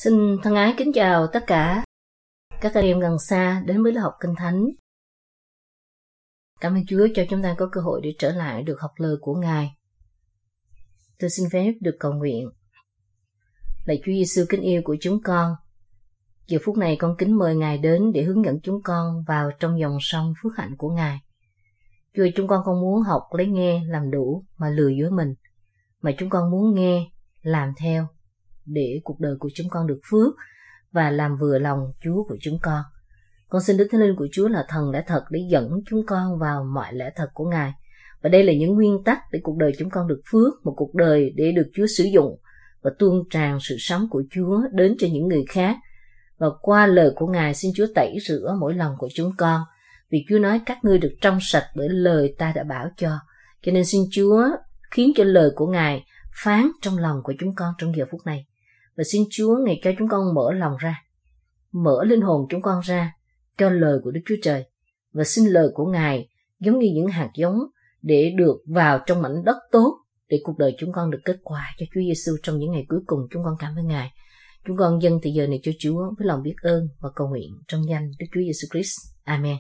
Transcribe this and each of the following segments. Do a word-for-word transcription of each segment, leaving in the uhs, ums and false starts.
Xin thân ái kính chào tất cả các anh em gần xa đến với lớp học Kinh Thánh. Cảm ơn Chúa cho chúng ta có cơ hội để trở lại được học lời của Ngài. Tôi xin phép được cầu nguyện. Lạy Chúa Giêsu kính yêu của chúng con, giờ phút này con kính mời Ngài đến để hướng dẫn chúng con vào trong dòng sông phước hạnh của Ngài. Chúa, chúng con không muốn học lấy nghe làm đủ mà lừa dối mình, mà chúng con muốn nghe, làm theo để cuộc đời của chúng con được phước và làm vừa lòng Chúa của chúng con. Con xin Đức Thánh Linh của Chúa là thần lẽ thật để dẫn chúng con vào mọi lẽ thật của Ngài. Và đây là những nguyên tắc để cuộc đời chúng con được phước, một cuộc đời để được Chúa sử dụng và tuôn tràn sự sống của Chúa đến cho những người khác. Và qua lời của Ngài xin Chúa tẩy rửa mỗi lòng của chúng con. Vì Chúa nói các ngươi được trong sạch bởi lời ta đã bảo cho. Cho nên xin Chúa khiến cho lời của Ngài phán trong lòng của chúng con trong giờ phút này. Và xin Chúa Ngài cho chúng con mở lòng ra, mở linh hồn chúng con ra cho lời của Đức Chúa Trời. Và xin lời của Ngài giống như những hạt giống để được vào trong mảnh đất tốt, để cuộc đời chúng con được kết quả cho Chúa Giêsu trong những ngày cuối cùng. Chúng con cảm ơn Ngài. Chúng con dâng thời giờ này cho Chúa với lòng biết ơn và cầu nguyện trong danh Đức Chúa Giêsu Christ. Amen.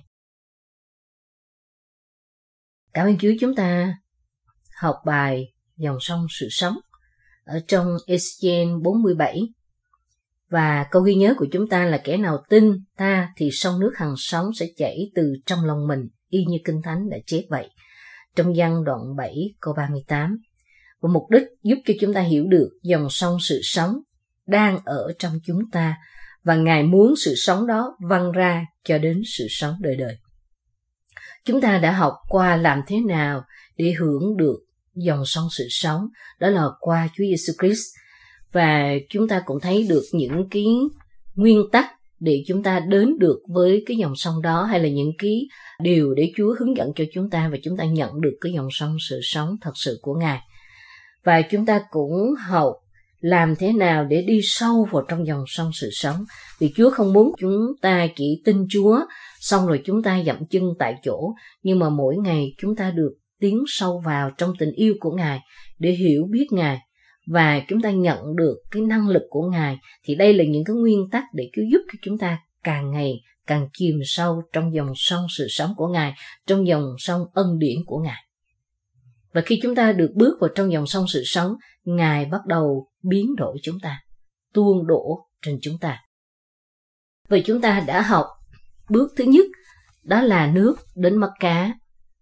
Cảm ơn Chúa. Chúng ta học bài dòng sông sự sống ở trong Ê-xê-chiên bốn mươi bảy. Và câu ghi nhớ của chúng ta là kẻ nào tin ta thì sông nước hằng sống sẽ chảy từ trong lòng mình, y như Kinh Thánh đã chép vậy. Trong Giăng đoạn bảy câu ba mươi tám. Và mục đích giúp cho chúng ta hiểu được dòng sông sự sống đang ở trong chúng ta, và Ngài muốn sự sống đó văng ra cho đến sự sống đời đời. Chúng ta đã học qua làm thế nào để hưởng được dòng sông sự sống, đó là qua Chúa Giêsu Christ. Và chúng ta cũng thấy được những cái nguyên tắc để chúng ta đến được với cái dòng sông đó, hay là những cái điều để Chúa hướng dẫn cho chúng ta và chúng ta nhận được cái dòng sông sự sống thật sự của Ngài. Và chúng ta cũng học làm thế nào để đi sâu vào trong dòng sông sự sống. Vì Chúa không muốn chúng ta chỉ tin Chúa xong rồi chúng ta dậm chân tại chỗ, nhưng mà mỗi ngày chúng ta được tiến sâu vào trong tình yêu của Ngài để hiểu biết Ngài và chúng ta nhận được cái năng lực của Ngài. Thì đây là những cái nguyên tắc để Chúa giúp cho chúng ta càng ngày càng chìm sâu trong dòng sông sự sống của Ngài, trong dòng sông ân điển của Ngài. Và khi chúng ta được bước vào trong dòng sông sự sống, Ngài bắt đầu biến đổi chúng ta, tuôn đổ trên chúng ta. Vậy chúng ta đã học bước thứ nhất, đó là nước đến mắt cá.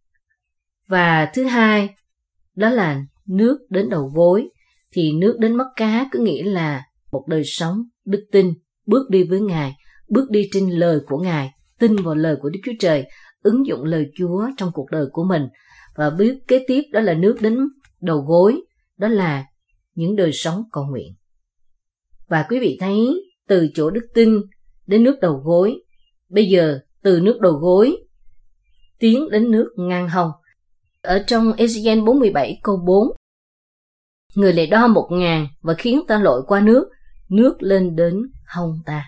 Và thứ hai, đó là nước đến đầu gối. Thì nước đến mắt cá có nghĩa là một đời sống đức tin, bước đi với Ngài, bước đi trên lời của Ngài, tin vào lời của Đức Chúa Trời, ứng dụng lời Chúa trong cuộc đời của mình. Và bước kế tiếp đó là nước đến đầu gối, đó là những đời sống cầu nguyện. Và quý vị thấy từ chỗ đức tin đến nước đầu gối, bây giờ từ nước đầu gối tiến đến nước ngang hông. Ở trong Ê-xê-chiên bốn mươi bảy câu bốn, người lại đo một ngàn và khiến ta lội qua nước, nước lên đến hông ta.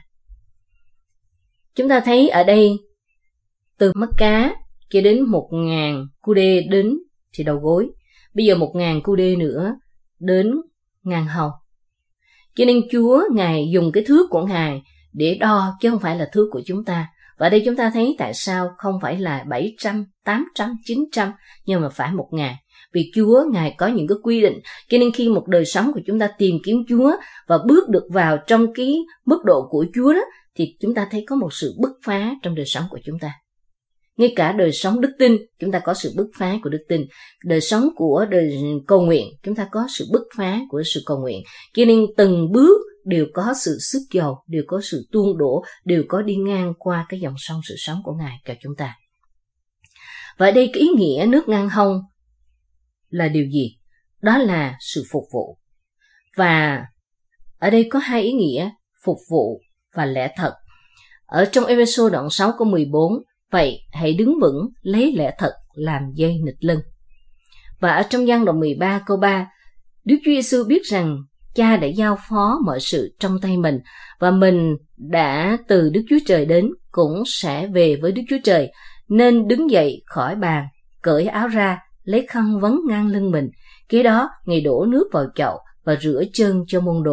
Chúng ta thấy ở đây từ mắt cá cho đến một ngàn cu đê đến thì đầu gối, bây giờ một ngàn cu đê nữa đến ngang hông. Cho nên Chúa Ngài dùng cái thước của Ngài để đo chứ không phải là thước của chúng ta. Và ở đây chúng ta thấy tại sao không phải là bảy trăm, tám trăm, chín trăm nhưng mà phải một ngàn. Vì Chúa Ngài có những cái quy định. Cho nên khi một đời sống của chúng ta tìm kiếm Chúa và bước được vào trong cái mức độ của Chúa đó, thì chúng ta thấy có một sự bứt phá trong đời sống của chúng ta. Ngay cả đời sống đức tin, chúng ta có sự bứt phá của đức tin. Đời sống của đời cầu nguyện, chúng ta có sự bứt phá của sự cầu nguyện. Cho nên từng bước đều có sự sức dầu, đều có sự tuôn đổ, đều có đi ngang qua cái dòng sông sự sống của Ngài cho chúng ta. Và ở đây cái ý nghĩa nước ngang hông là điều gì? Đó là sự phục vụ. Và ở đây có hai ý nghĩa, phục vụ và lẽ thật. Ở trong Ê-phê-sô đoạn sáu câu mười bốn, vậy hãy đứng vững lấy lẽ thật làm dây nịt lưng. Và ở trong Giăng đoạn mười ba câu ba, Đức Chúa Giêsu biết rằng Cha đã giao phó mọi sự trong tay mình, và mình đã từ Đức Chúa Trời đến cũng sẽ về với Đức Chúa Trời, nên đứng dậy khỏi bàn, cởi áo ra, lấy khăn vấn ngang lưng mình. Kế đó, Ngài đổ nước vào chậu và rửa chân cho môn đồ,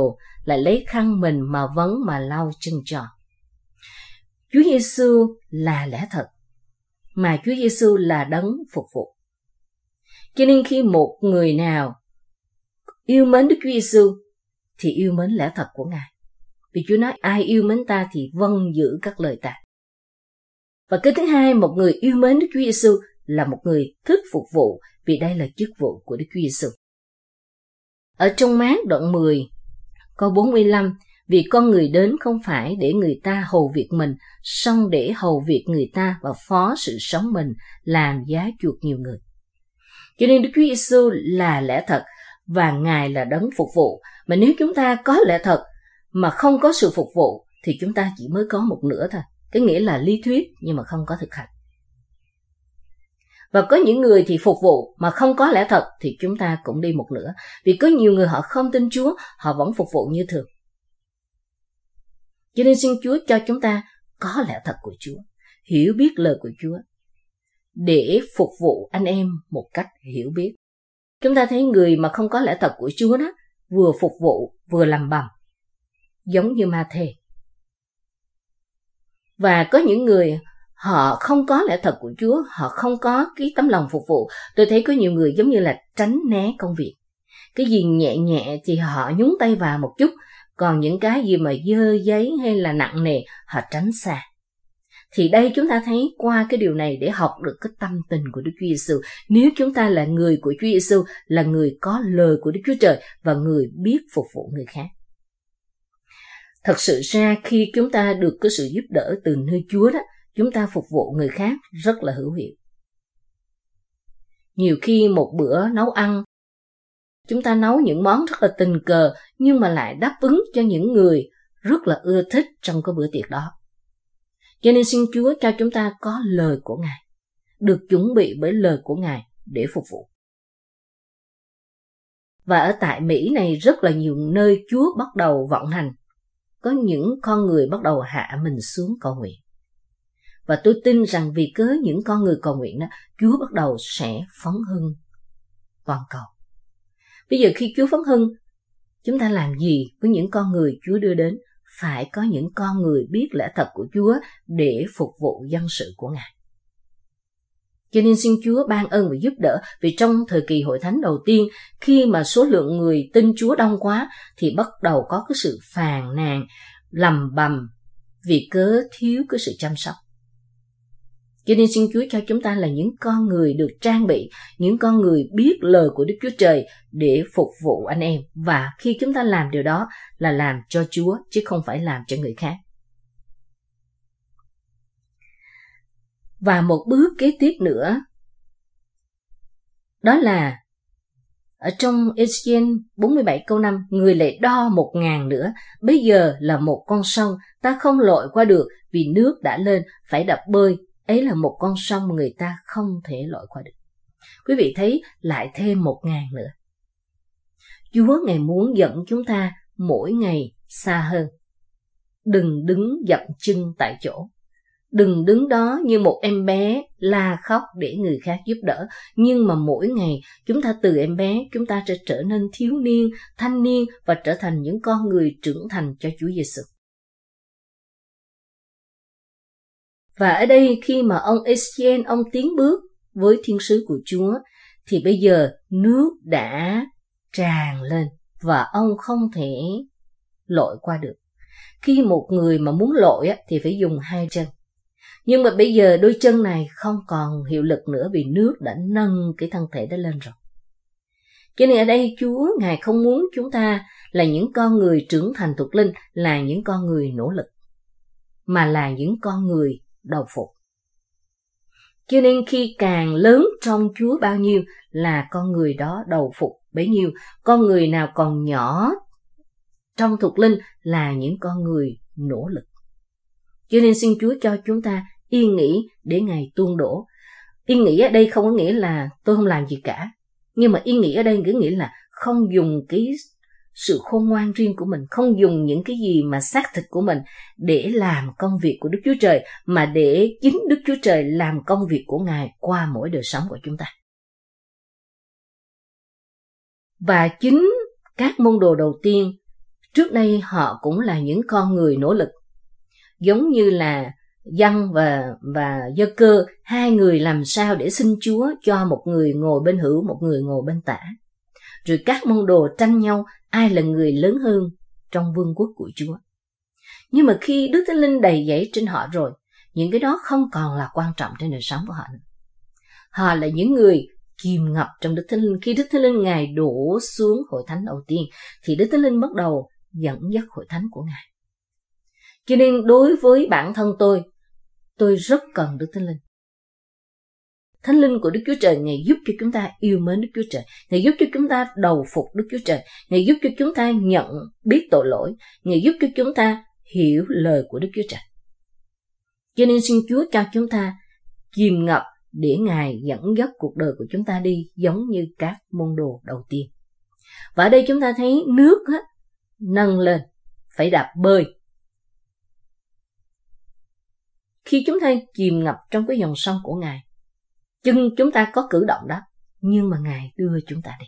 lại lấy khăn mình mà vấn mà lau chân tròn. Chúa Giêsu là lẽ thật, mà Chúa Giêsu là đấng phục vụ. Cho nên khi một người nào yêu mến Đức Chúa Giêsu thì yêu mến lẽ thật của Ngài. Vì Chúa nói ai yêu mến ta thì vâng giữ các lời ta. Và cái thứ hai, một người yêu mến Đức Chúa Giêsu là một người thích phục vụ, vì đây là chức vụ của Đức Chúa Giêsu. Ở trong Mát đoạn mười, câu bốn mươi lăm, vì con người đến không phải để người ta hầu việc mình, song để hầu việc người ta và phó sự sống mình làm giá chuộc nhiều người. Cho nên Đức Chúa Giêsu là lẽ thật và Ngài là đấng phục vụ. Mà nếu chúng ta có lẽ thật mà không có sự phục vụ thì chúng ta chỉ mới có một nửa thôi. Cái nghĩa là lý thuyết nhưng mà không có thực hành. Và có những người thì phục vụ mà không có lẽ thật thì chúng ta cũng đi một nửa. Vì có nhiều người họ không tin Chúa, họ vẫn phục vụ như thường. Cho nên xin Chúa cho chúng ta có lẽ thật của Chúa, hiểu biết lời của Chúa, để phục vụ anh em một cách hiểu biết. Chúng ta thấy người mà không có lẽ thật của Chúa đó, vừa phục vụ vừa làm bầm, giống như Ma-thê. Và có những người họ không có lẽ thật của Chúa, họ không có cái tấm lòng phục vụ. Tôi thấy có nhiều người giống như là tránh né công việc. Cái gì nhẹ nhẹ thì họ nhúng tay vào một chút, còn những cái gì mà dơ giấy hay là nặng nề họ tránh xa. Thì đây chúng ta thấy qua cái điều này để học được cái tâm tình của Đức Chúa Giêsu. Nếu chúng ta là người của Chúa Giêsu, là người có lời của Đức Chúa Trời và người biết phục vụ người khác. Thật sự ra khi chúng ta được cái sự giúp đỡ từ nơi Chúa đó, chúng ta phục vụ người khác rất là hữu hiệu. Nhiều khi một bữa nấu ăn, chúng ta nấu những món rất là tình cờ nhưng mà lại đáp ứng cho những người rất là ưa thích trong cái bữa tiệc đó. Cho nên xin Chúa cho chúng ta có lời của Ngài, được chuẩn bị bởi lời của Ngài để phục vụ. Và ở tại Mỹ này rất là nhiều nơi Chúa bắt đầu vận hành. Có những con người bắt đầu hạ mình xuống cầu nguyện. Và tôi tin rằng vì cớ những con người cầu nguyện đó, Chúa bắt đầu sẽ phấn hưng toàn cầu. Bây giờ khi Chúa phấn hưng, chúng ta làm gì với những con người Chúa đưa đến? Phải có những con người biết lẽ thật của Chúa để phục vụ dân sự của Ngài. Cho nên xin Chúa ban ơn và giúp đỡ, vì trong thời kỳ hội thánh đầu tiên, khi mà số lượng người tin Chúa đông quá, thì bắt đầu có cái sự phàn nàn, lầm bầm vì cớ thiếu cái sự chăm sóc. Cho nên xin Chúa cho chúng ta là những con người được trang bị, những con người biết lời của Đức Chúa Trời để phục vụ anh em. Và khi chúng ta làm điều đó là làm cho Chúa, chứ không phải làm cho người khác. Và một bước kế tiếp nữa, đó là ở trong Ê-xê-chiên bốn mươi bảy câu năm, người lại đo một ngàn nữa, bây giờ là một con sông, ta không lội qua được vì nước đã lên, phải đập bơi, ấy là một con sông mà người ta không thể lội qua được. Quý vị thấy lại thêm một ngàn nữa. Chúa Ngài muốn dẫn chúng ta mỗi ngày xa hơn. Đừng đứng dậm chân tại chỗ. Đừng đứng đó như một em bé la khóc để người khác giúp đỡ. Nhưng mà mỗi ngày chúng ta từ em bé, chúng ta sẽ trở nên thiếu niên, thanh niên và trở thành những con người trưởng thành cho Chúa Giêsu. Và ở đây khi mà ông Ê-xê-chiên, ông tiến bước với thiên sứ của Chúa, thì bây giờ nước đã tràn lên và ông không thể lội qua được. Khi một người mà muốn lội thì phải dùng hai chân. Nhưng mà bây giờ đôi chân này không còn hiệu lực nữa vì nước đã nâng cái thân thể đó lên rồi. Cho nên ở đây Chúa Ngài không muốn chúng ta là những con người trưởng thành thuộc linh, là những con người nỗ lực, mà là những con người đầu phục. Cho nên khi càng lớn trong Chúa bao nhiêu là con người đó đầu phục bấy nhiêu. Con người nào còn nhỏ trong thuộc linh là những con người nỗ lực. Cho nên xin Chúa cho chúng ta yên nghỉ để Ngài tuôn đổ. Yên nghỉ ở đây không có nghĩa là tôi không làm gì cả. Nhưng mà yên nghỉ ở đây nghĩa là không dùng cái sự khôn ngoan riêng của mình, không dùng những cái gì mà xác thịt của mình để làm công việc của Đức Chúa Trời, mà để chính Đức Chúa Trời làm công việc của Ngài qua mỗi đời sống của chúng ta. Và chính các môn đồ đầu tiên Trước đây họ cũng là những con người nỗ lực, giống như là Giăng và, và Giơ-cơ, hai người làm sao để xin Chúa cho một người ngồi bên hữu, một người ngồi bên tả. Rồi các môn đồ tranh nhau ai là người lớn hơn trong vương quốc của Chúa. Nhưng mà khi Đức Thánh Linh đầy dẫy trên họ rồi, những cái đó không còn là quan trọng trên đời sống của họ nữa. Họ là những người chìm ngập trong Đức Thánh Linh. Khi Đức Thánh Linh Ngài đổ xuống hội thánh đầu tiên, thì Đức Thánh Linh bắt đầu dẫn dắt hội thánh của Ngài. Cho nên đối với bản thân tôi, tôi rất cần Đức Thánh Linh. Thánh Linh của Đức Chúa Trời, Ngài giúp cho chúng ta yêu mến Đức Chúa Trời. Ngài giúp cho chúng ta đầu phục Đức Chúa Trời. Ngài giúp cho chúng ta nhận biết tội lỗi. Ngài giúp cho chúng ta hiểu lời của Đức Chúa Trời. Cho nên xin Chúa cho chúng ta chìm ngập để Ngài dẫn dắt cuộc đời của chúng ta đi giống như các môn đồ đầu tiên. Và ở đây chúng ta thấy nước á, nâng lên, phải đạp bơi. Khi chúng ta chìm ngập trong cái dòng sông của Ngài, chân chúng ta có cử động đó, nhưng mà Ngài đưa chúng ta đi.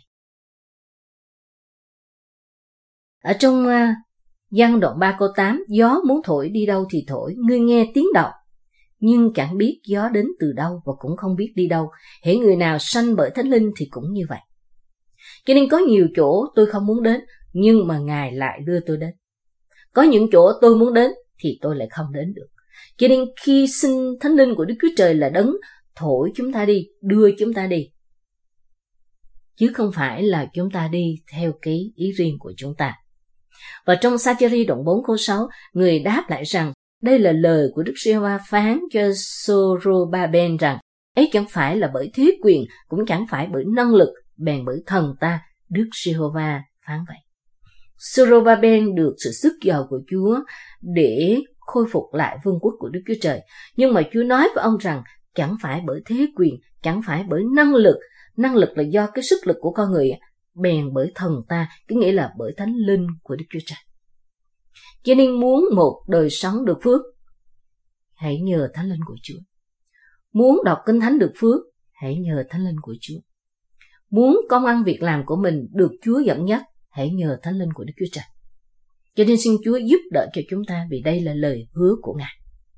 Ở trong uh, Giăng đoạn ba câu tám, gió muốn thổi đi đâu thì thổi, ngươi nghe tiếng động, nhưng chẳng biết gió đến từ đâu và cũng không biết đi đâu. Hễ người nào sanh bởi Thánh Linh thì cũng như vậy. Cho nên có nhiều chỗ tôi không muốn đến, nhưng mà Ngài lại đưa tôi đến. Có những chỗ tôi muốn đến thì tôi lại không đến được. Cho nên khi xin Thánh Linh của Đức Chúa Trời là đấng thổi chúng ta đi, đưa chúng ta đi, chứ không phải là chúng ta đi theo cái ý riêng của chúng ta. Và trong Sa-cha-ri đoạn bốn câu sáu, người đáp lại rằng, đây là lời của Đức Giê-hô-va phán cho Sô-rô-ba-ben rằng, ấy chẳng phải là bởi thế quyền, cũng chẳng phải bởi năng lực, bèn bởi thần ta, Đức Giê-hô-va phán vậy. Sô-rô-ba-ben được sự sức giàu của Chúa để khôi phục lại vương quốc của Đức Chúa Trời. Nhưng mà Chúa nói với ông rằng, chẳng phải bởi thế quyền, chẳng phải bởi năng lực, năng lực là do cái sức lực của con người, bèn bởi thần ta, cái nghĩa là bởi Thánh Linh của Đức Chúa Trời. Cho nên muốn một đời sống được phước, hãy nhờ Thánh Linh của Chúa. Muốn đọc Kinh Thánh được phước, hãy nhờ Thánh Linh của Chúa. Muốn công ăn việc làm của mình được Chúa dẫn dắt, hãy nhờ Thánh Linh của Đức Chúa Trời. Cho nên xin Chúa giúp đỡ cho chúng ta, vì đây là lời hứa của Ngài.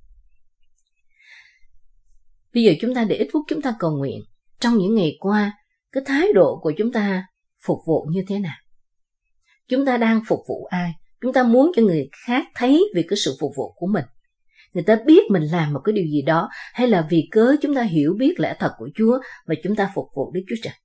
Bây giờ chúng ta để ít phút chúng ta cầu nguyện. Trong những ngày qua, cái thái độ của chúng ta phục vụ như thế nào? Chúng ta đang phục vụ ai? Chúng ta muốn cho người khác thấy về cái sự phục vụ của mình. Người ta biết mình làm một cái điều gì đó, hay là vì cớ chúng ta hiểu biết lẽ thật của Chúa và chúng ta phục vụ Đức Chúa Trời.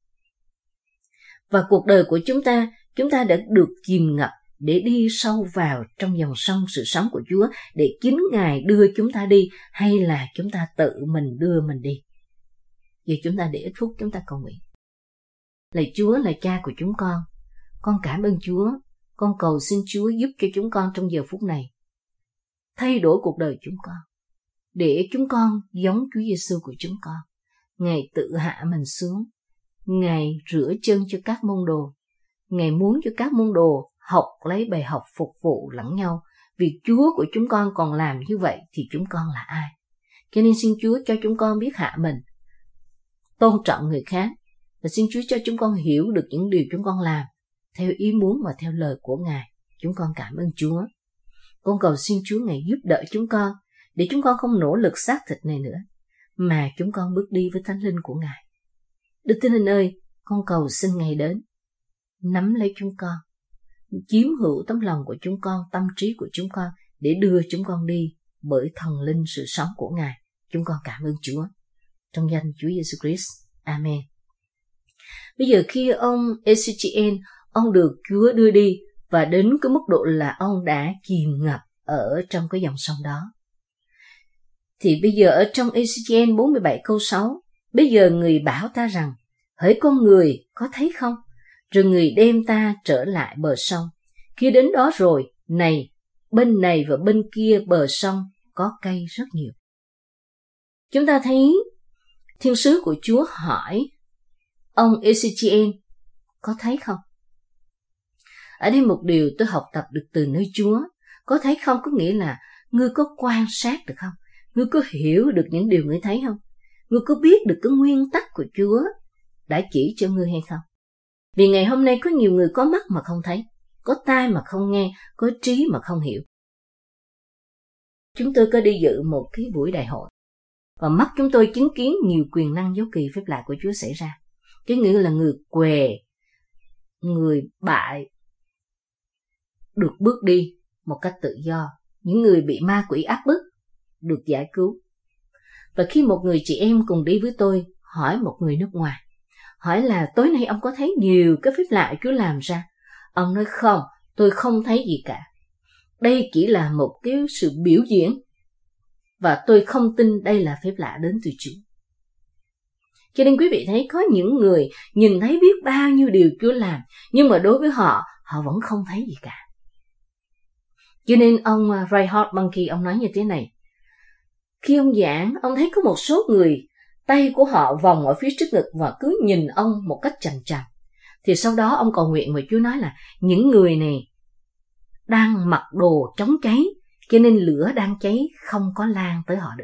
Và cuộc đời của chúng ta, chúng ta đã được chìm ngập để đi sâu vào trong dòng sông sự sống của Chúa, để chính Ngài đưa chúng ta đi, hay là chúng ta tự mình đưa mình đi. Giờ chúng ta để ít phút chúng ta cầu nguyện. Lạy Chúa là Cha của chúng con, con cảm ơn Chúa, con cầu xin Chúa giúp cho chúng con trong giờ phút này thay đổi cuộc đời chúng con, để chúng con giống Chúa Giêsu của chúng con. Ngài tự hạ mình xuống, Ngài rửa chân cho các môn đồ, Ngài muốn cho các môn đồ học lấy bài học phục vụ lẫn nhau. Vì Chúa của chúng con còn làm như vậy thì chúng con là ai? Cho nên xin Chúa cho chúng con biết hạ mình, tôn trọng người khác, và xin Chúa cho chúng con hiểu được những điều chúng con làm theo ý muốn và theo lời của Ngài. Chúng con cảm ơn Chúa. Con cầu xin Chúa Ngài giúp đỡ chúng con, để chúng con không nỗ lực xác thịt này nữa, mà chúng con bước đi với Thánh Linh của Ngài. Đức Thánh Linh ơi, con cầu xin Ngài đến, nắm lấy chúng con, chiếm hữu tấm lòng của chúng con, tâm trí của chúng con, để đưa chúng con đi bởi thần linh sự sống của Ngài. Chúng con cảm ơn Chúa. Trong danh Chúa Giêsu Christ. Amen. Bây giờ khi ông Ezechiel, ông được Chúa đưa đi, và đến cái mức độ là ông đã chìm ngập ở trong cái dòng sông đó. Thì bây giờ ở trong Ezechiel bốn mươi bảy câu sáu, bây giờ người bảo ta rằng, hỡi con người, có thấy không? Rồi người đem ta trở lại bờ sông. Khi đến đó rồi, này, bên này và bên kia bờ sông có cây rất nhiều. Chúng ta thấy thiên sứ của Chúa hỏi ông Ezechiel, có thấy không? Ở đây một điều tôi học tập được từ nơi Chúa. Có thấy không có nghĩa là ngươi có quan sát được không? Ngươi có hiểu được những điều ngươi thấy không? Ngươi có biết được cái nguyên tắc của Chúa đã chỉ cho ngươi hay không? Vì ngày hôm nay có nhiều người có mắt mà không thấy, có tai mà không nghe, có trí mà không hiểu. Chúng tôi có đi dự một cái buổi đại hội, và mắt chúng tôi chứng kiến nhiều quyền năng dấu kỳ phép lạ của Chúa xảy ra. Cái nghĩa là người què, người bại được bước đi một cách tự do. Những người bị ma quỷ áp bức được giải cứu. Và khi một người chị em cùng đi với tôi hỏi một người nước ngoài, hỏi là tối nay ông có thấy nhiều cái phép lạ Chúa làm ra? Ông nói không, tôi không thấy gì cả. Đây chỉ là một cái sự biểu diễn, và tôi không tin đây là phép lạ đến từ Chúa. Cho nên quý vị thấy có những người nhìn thấy biết bao nhiêu điều Chúa làm, nhưng mà đối với họ, họ vẫn không thấy gì cả. Cho nên ông Reinhard Bonnke, ông nói như thế này: khi ông giảng, ông thấy có một số người tay của họ vòng ở phía trước ngực và cứ nhìn ông một cách chằm chằm. Thì sau đó ông cầu nguyện và Chúa nói là những người này đang mặc đồ chống cháy, cho nên lửa đang cháy không có lan tới họ được.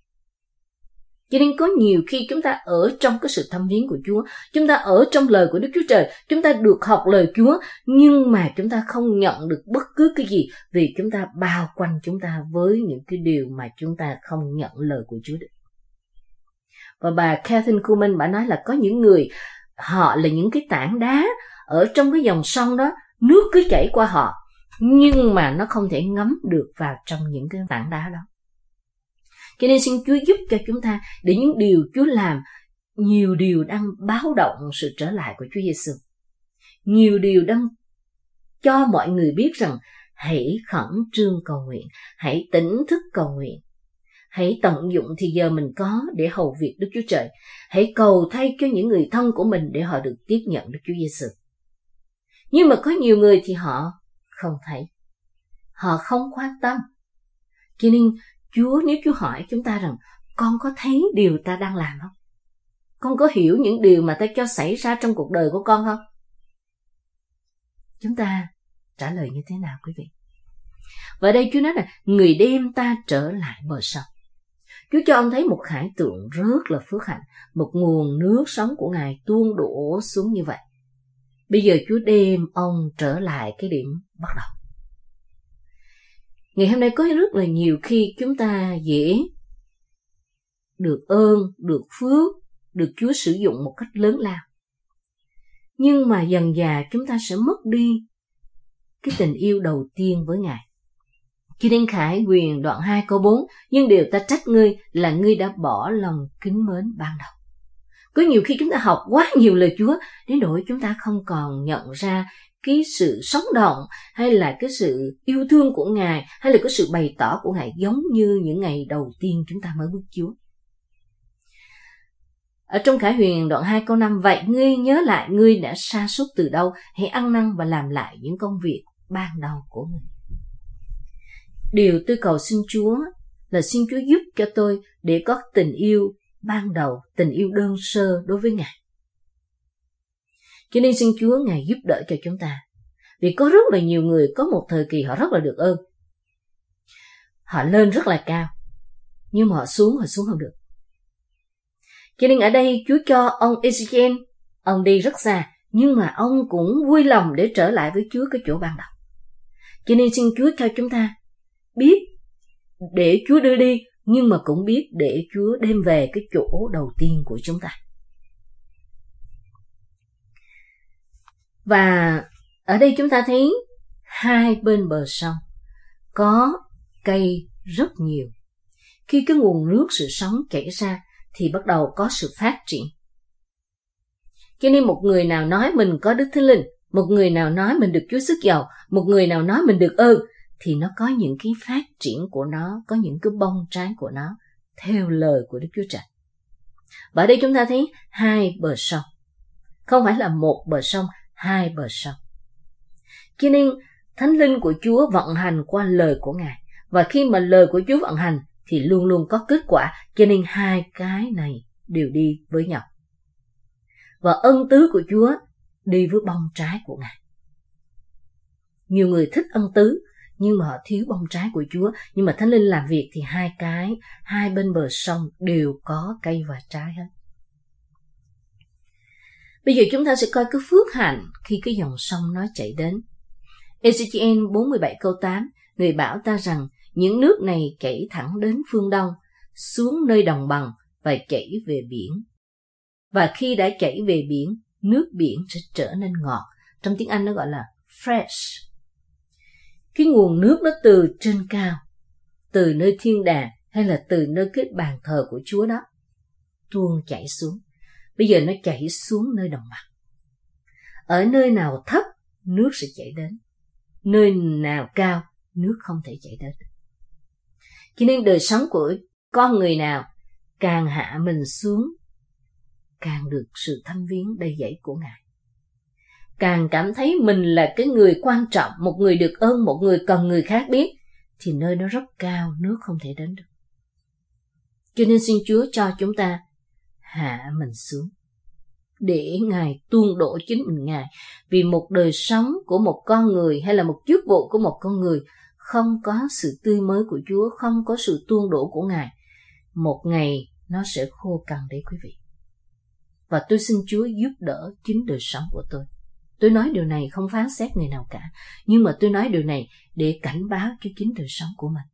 Cho nên có nhiều khi chúng ta ở trong cái sự thăm viếng của Chúa, chúng ta ở trong lời của Đức Chúa Trời, chúng ta được học lời Chúa, nhưng mà chúng ta không nhận được bất cứ cái gì, vì chúng ta bao quanh chúng ta với những cái điều mà chúng ta không nhận lời của Chúa được. Và bà Catherine Kuhlman, bà nói là có những người, họ là những cái tảng đá ở trong cái dòng sông đó, nước cứ chảy qua họ, nhưng mà nó không thể ngấm được vào trong những cái tảng đá đó. Cho nên xin Chúa giúp cho chúng ta, để những điều Chúa làm, nhiều điều đang báo động sự trở lại của Chúa Giêsu. Nhiều điều đang cho mọi người biết rằng hãy khẩn trương cầu nguyện, hãy tỉnh thức cầu nguyện, hãy tận dụng thì giờ mình có để hầu việc Đức Chúa Trời, hãy cầu thay cho những người thân của mình để họ được tiếp nhận Đức Chúa Giêsu. Nhưng mà có nhiều người thì họ không thấy, họ không quan tâm. Cho nên Chúa, nếu Chúa hỏi chúng ta rằng con có thấy điều ta đang làm không? Con có hiểu những điều mà ta cho xảy ra trong cuộc đời của con không? Chúng ta trả lời như thế nào quý vị? Và đây Chúa nói là người đem ta trở lại bờ sông. Chúa cho ông thấy một khải tượng rất là phước hạnh, một nguồn nước sống của Ngài tuôn đổ xuống như vậy. Bây giờ Chúa đem ông trở lại cái điểm bắt đầu. Ngày hôm nay có rất là nhiều khi chúng ta dễ được ơn, được phước, được Chúa sử dụng một cách lớn lao. Nhưng mà dần dà chúng ta sẽ mất đi cái tình yêu đầu tiên với Ngài. Cho nên Khải Huyền đoạn hai câu bốn, nhưng điều ta trách ngươi là ngươi đã bỏ lòng kính mến ban đầu. Có nhiều khi chúng ta học quá nhiều lời Chúa, đến nỗi chúng ta không còn nhận ra cái sự sống động, hay là cái sự yêu thương của Ngài, hay là cái sự bày tỏ của Ngài giống như những ngày đầu tiên chúng ta mới bước Chúa. Ở trong Khải Huyền đoạn hai câu năm, vậy ngươi nhớ lại ngươi đã sa sút từ đâu, hãy ăn năn và làm lại những công việc ban đầu của mình. Điều tôi cầu xin Chúa là xin Chúa giúp cho tôi để có tình yêu ban đầu, tình yêu đơn sơ đối với Ngài. Cho nên xin Chúa Ngài giúp đỡ cho chúng ta. Vì có rất là nhiều người có một thời kỳ họ rất là được ơn. Họ lên rất là cao, nhưng mà họ xuống, họ xuống không được. Cho nên ở đây Chúa cho ông Ezekiel, ông đi rất xa, nhưng mà ông cũng vui lòng để trở lại với Chúa cái chỗ ban đầu. Cho nên xin Chúa cho chúng ta biết để Chúa đưa đi, nhưng mà cũng biết để Chúa đem về cái chỗ đầu tiên của chúng ta. Và ở đây chúng ta thấy hai bên bờ sông có cây rất nhiều. Khi cái nguồn nước sự sống chảy ra thì bắt đầu có sự phát triển. Cho nên một người nào nói mình có Đức Thánh Linh, một người nào nói mình được Chúa sức giàu, một người nào nói mình được ơn, thì nó có những cái phát triển của nó, có những cái bông trái của nó theo lời của Đức Chúa Trời. Và ở đây chúng ta thấy hai bờ sông, không phải là một bờ sông, hai bờ sông. Cho nên Thánh Linh của Chúa vận hành qua lời của Ngài, và khi mà lời của Chúa vận hành thì luôn luôn có kết quả. Cho nên hai cái này đều đi với nhau. Và ân tứ của Chúa đi với bông trái của Ngài. Nhiều người thích ân tứ, nhưng mà họ thiếu bông trái của Chúa. Nhưng mà Thánh Linh làm việc thì hai cái, hai bên bờ sông đều có cây và trái hết. Bây giờ chúng ta sẽ coi cái phước hạnh khi cái dòng sông nó chảy đến. Ezechiel bốn mươi bảy câu tám, người bảo ta rằng những nước này chảy thẳng đến phương đông, xuống nơi đồng bằng và chảy về biển. Và khi đã chảy về biển, nước biển sẽ trở nên ngọt. Trong tiếng Anh nó gọi là fresh. Cái nguồn nước nó từ trên cao, từ nơi thiên đàng hay là từ nơi cái bàn thờ của Chúa đó, tuôn chảy xuống. Bây giờ nó chảy xuống nơi đồng bằng. Ở nơi nào thấp, nước sẽ chảy đến. Nơi nào cao, nước không thể chảy đến. Cho nên đời sống của con người nào càng hạ mình xuống, càng được sự thăm viếng đầy dẫy của Ngài. Càng cảm thấy mình là cái người quan trọng, một người được ơn, một người cần người khác biết, thì nơi đó rất cao, nước không thể đến được. Cho nên xin Chúa cho chúng ta hạ mình xuống, để Ngài tuôn đổ chính mình Ngài. Vì một đời sống của một con người hay là một chức vụ của một con người không có sự tươi mới của Chúa, không có sự tuôn đổ của Ngài, một ngày nó sẽ khô cằn đấy quý vị. Và tôi xin Chúa giúp đỡ chính đời sống của tôi. Tôi nói điều này không phán xét người nào cả, nhưng mà tôi nói điều này để cảnh báo cho chính đời sống của mình.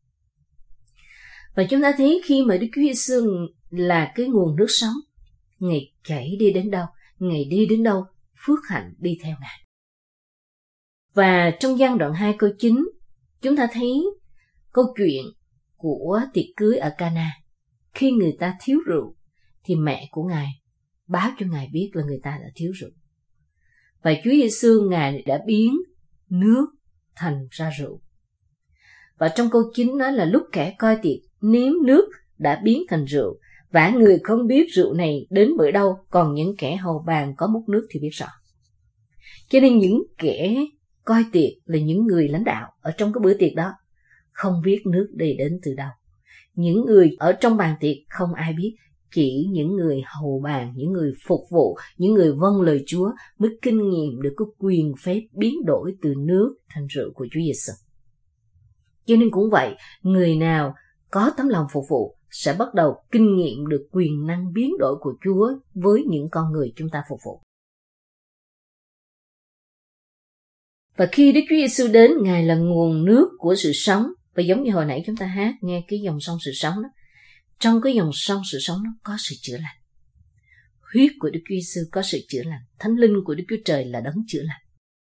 Và chúng ta thấy khi mà Đức Chúa Giêsu là cái nguồn nước sống, Ngài chảy đi đến đâu, Ngài đi đến đâu, phước hạnh đi theo Ngài. Và trong Giăng đoạn hai câu chín, chúng ta thấy câu chuyện của tiệc cưới ở Cana. Khi người ta thiếu rượu, thì mẹ của Ngài báo cho Ngài biết là người ta đã thiếu rượu. Và Chúa Giêsu Ngài đã biến nước thành ra rượu. Và trong câu chín nói là lúc kẻ coi tiệc nếm nước đã biến thành rượu, và người không biết rượu này đến bữa đâu, còn những kẻ hầu bàn có múc nước thì biết rõ. Cho nên những kẻ coi tiệc là những người lãnh đạo ở trong cái bữa tiệc đó, không biết nước đây đến từ đâu. Những người ở trong bàn tiệc không ai biết, chỉ những người hầu bàn, những người phục vụ, những người vâng lời Chúa mới kinh nghiệm được cái quyền phép biến đổi từ nước thành rượu của Chúa Giêsu. Cho nên cũng vậy, người nào có tấm lòng phục vụ sẽ bắt đầu kinh nghiệm được quyền năng biến đổi của Chúa với những con người chúng ta phục vụ. Và khi Đức Chúa Giêsu đến, Ngài là nguồn nước của sự sống. Và giống như hồi nãy chúng ta hát nghe cái dòng sông sự sống đó, trong cái dòng sông sự sống đó có sự chữa lành. Huyết của Đức Chúa Giêsu có sự chữa lành. Thánh linh của Đức Chúa Trời là đấng chữa lành.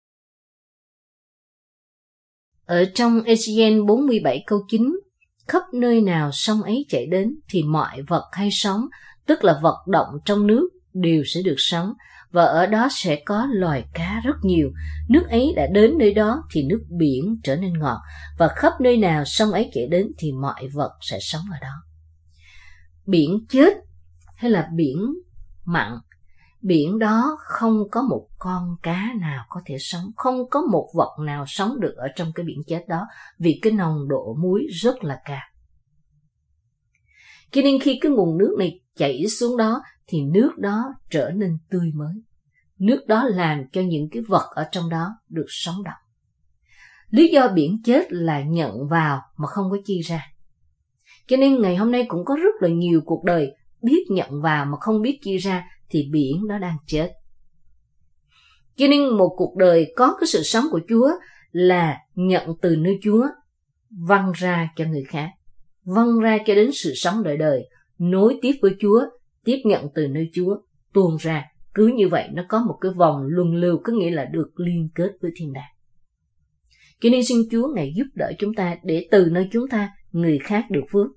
Ở trong Ezechiel bốn mươi bảy câu chín, khắp nơi nào sông ấy chảy đến thì mọi vật hay sống, tức là vật động trong nước, đều sẽ được sống, và ở đó sẽ có loài cá rất nhiều. Nước ấy đã đến nơi đó thì nước biển trở nên ngọt, và khắp nơi nào sông ấy chảy đến thì mọi vật sẽ sống ở đó. Biển chết hay là biển mặn, biển đó không có một con cá nào có thể sống, không có một vật nào sống được ở trong cái biển chết đó, vì cái nồng độ muối rất là cao. Cho nên khi cái nguồn nước này chảy xuống đó thì nước đó trở nên tươi mới. Nước đó làm cho những cái vật ở trong đó được sống động. Lý do biển chết là nhận vào mà không có chi ra. Cho nên ngày hôm nay cũng có rất là nhiều cuộc đời biết nhận vào mà không biết chi ra, thì biển đó đang chết. Cho nên một cuộc đời có cái sự sống của Chúa là nhận từ nơi Chúa, vâng ra cho người khác, vâng ra cho đến sự sống đời đời, nối tiếp với Chúa, tiếp nhận từ nơi Chúa, tuôn ra. Cứ như vậy nó có một cái vòng luân lưu, có nghĩa là được liên kết với thiên đàng. Cho nên xin Chúa Ngài giúp đỡ chúng ta để từ nơi chúng ta người khác được phước.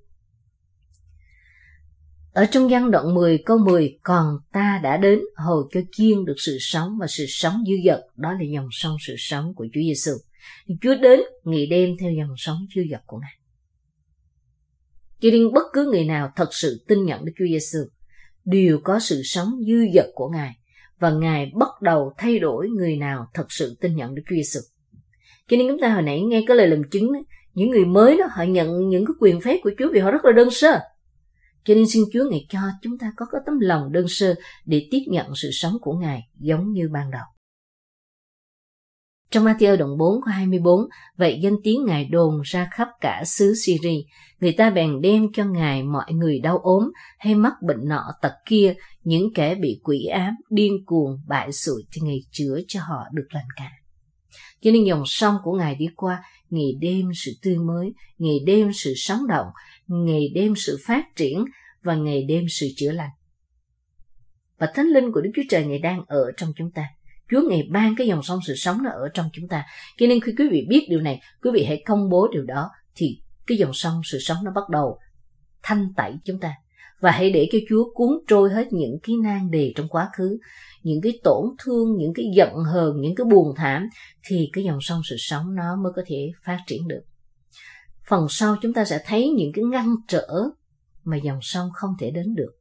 Ở trong Giăng đoạn mười câu mười, còn ta đã đến hầu cho chiên được sự sống và sự sống dư dật, đó là dòng sông sự sống của Chúa Giêsu. Chúa đến, Ngài đem theo dòng sống dư dật của Ngài. Cho nên bất cứ người nào thật sự tin nhận Đức Chúa Giêsu đều có sự sống dư dật của Ngài, và Ngài bắt đầu thay đổi người nào thật sự tin nhận Đức Chúa Giêsu. Cho nên chúng ta hồi nãy nghe cái lời làm chứng đó, những người mới đó họ nhận những cái quyền phép của Chúa vì họ rất là đơn sơ. Cho nên xin Chúa Ngài cho chúng ta có cái tấm lòng đơn sơ để tiếp nhận sự sống của Ngài giống như ban đầu. Trong Ma-thi-ơ đoạn bốn câu hai mươi bốn, vậy danh tiếng Ngài đồn ra khắp cả xứ Syri, người ta bèn đem cho Ngài mọi người đau ốm hay mắc bệnh nọ tật kia, những kẻ bị quỷ ám, điên cuồng, bại xụi thì Ngài chữa cho họ được lành cả. Cho nên dòng sông của Ngài đi qua, ngày đêm sự tươi mới, ngày đêm sự sống động, ngày đêm sự phát triển và ngày đêm sự chữa lành. Và Thánh Linh của Đức Chúa Trời Ngài đang ở trong chúng ta. Chúa Ngài ban cái dòng sông sự sống nó ở trong chúng ta. Cho nên khi quý vị biết điều này, quý vị hãy công bố điều đó, thì cái dòng sông sự sống nó bắt đầu thanh tẩy chúng ta. Và hãy để cho Chúa cuốn trôi hết những cái nan đề trong quá khứ, những cái tổn thương, những cái giận hờn, những cái buồn thảm, thì cái dòng sông sự sống nó mới có thể phát triển được. Phần sau chúng ta sẽ thấy những cái ngăn trở mà dòng sông không thể đến được.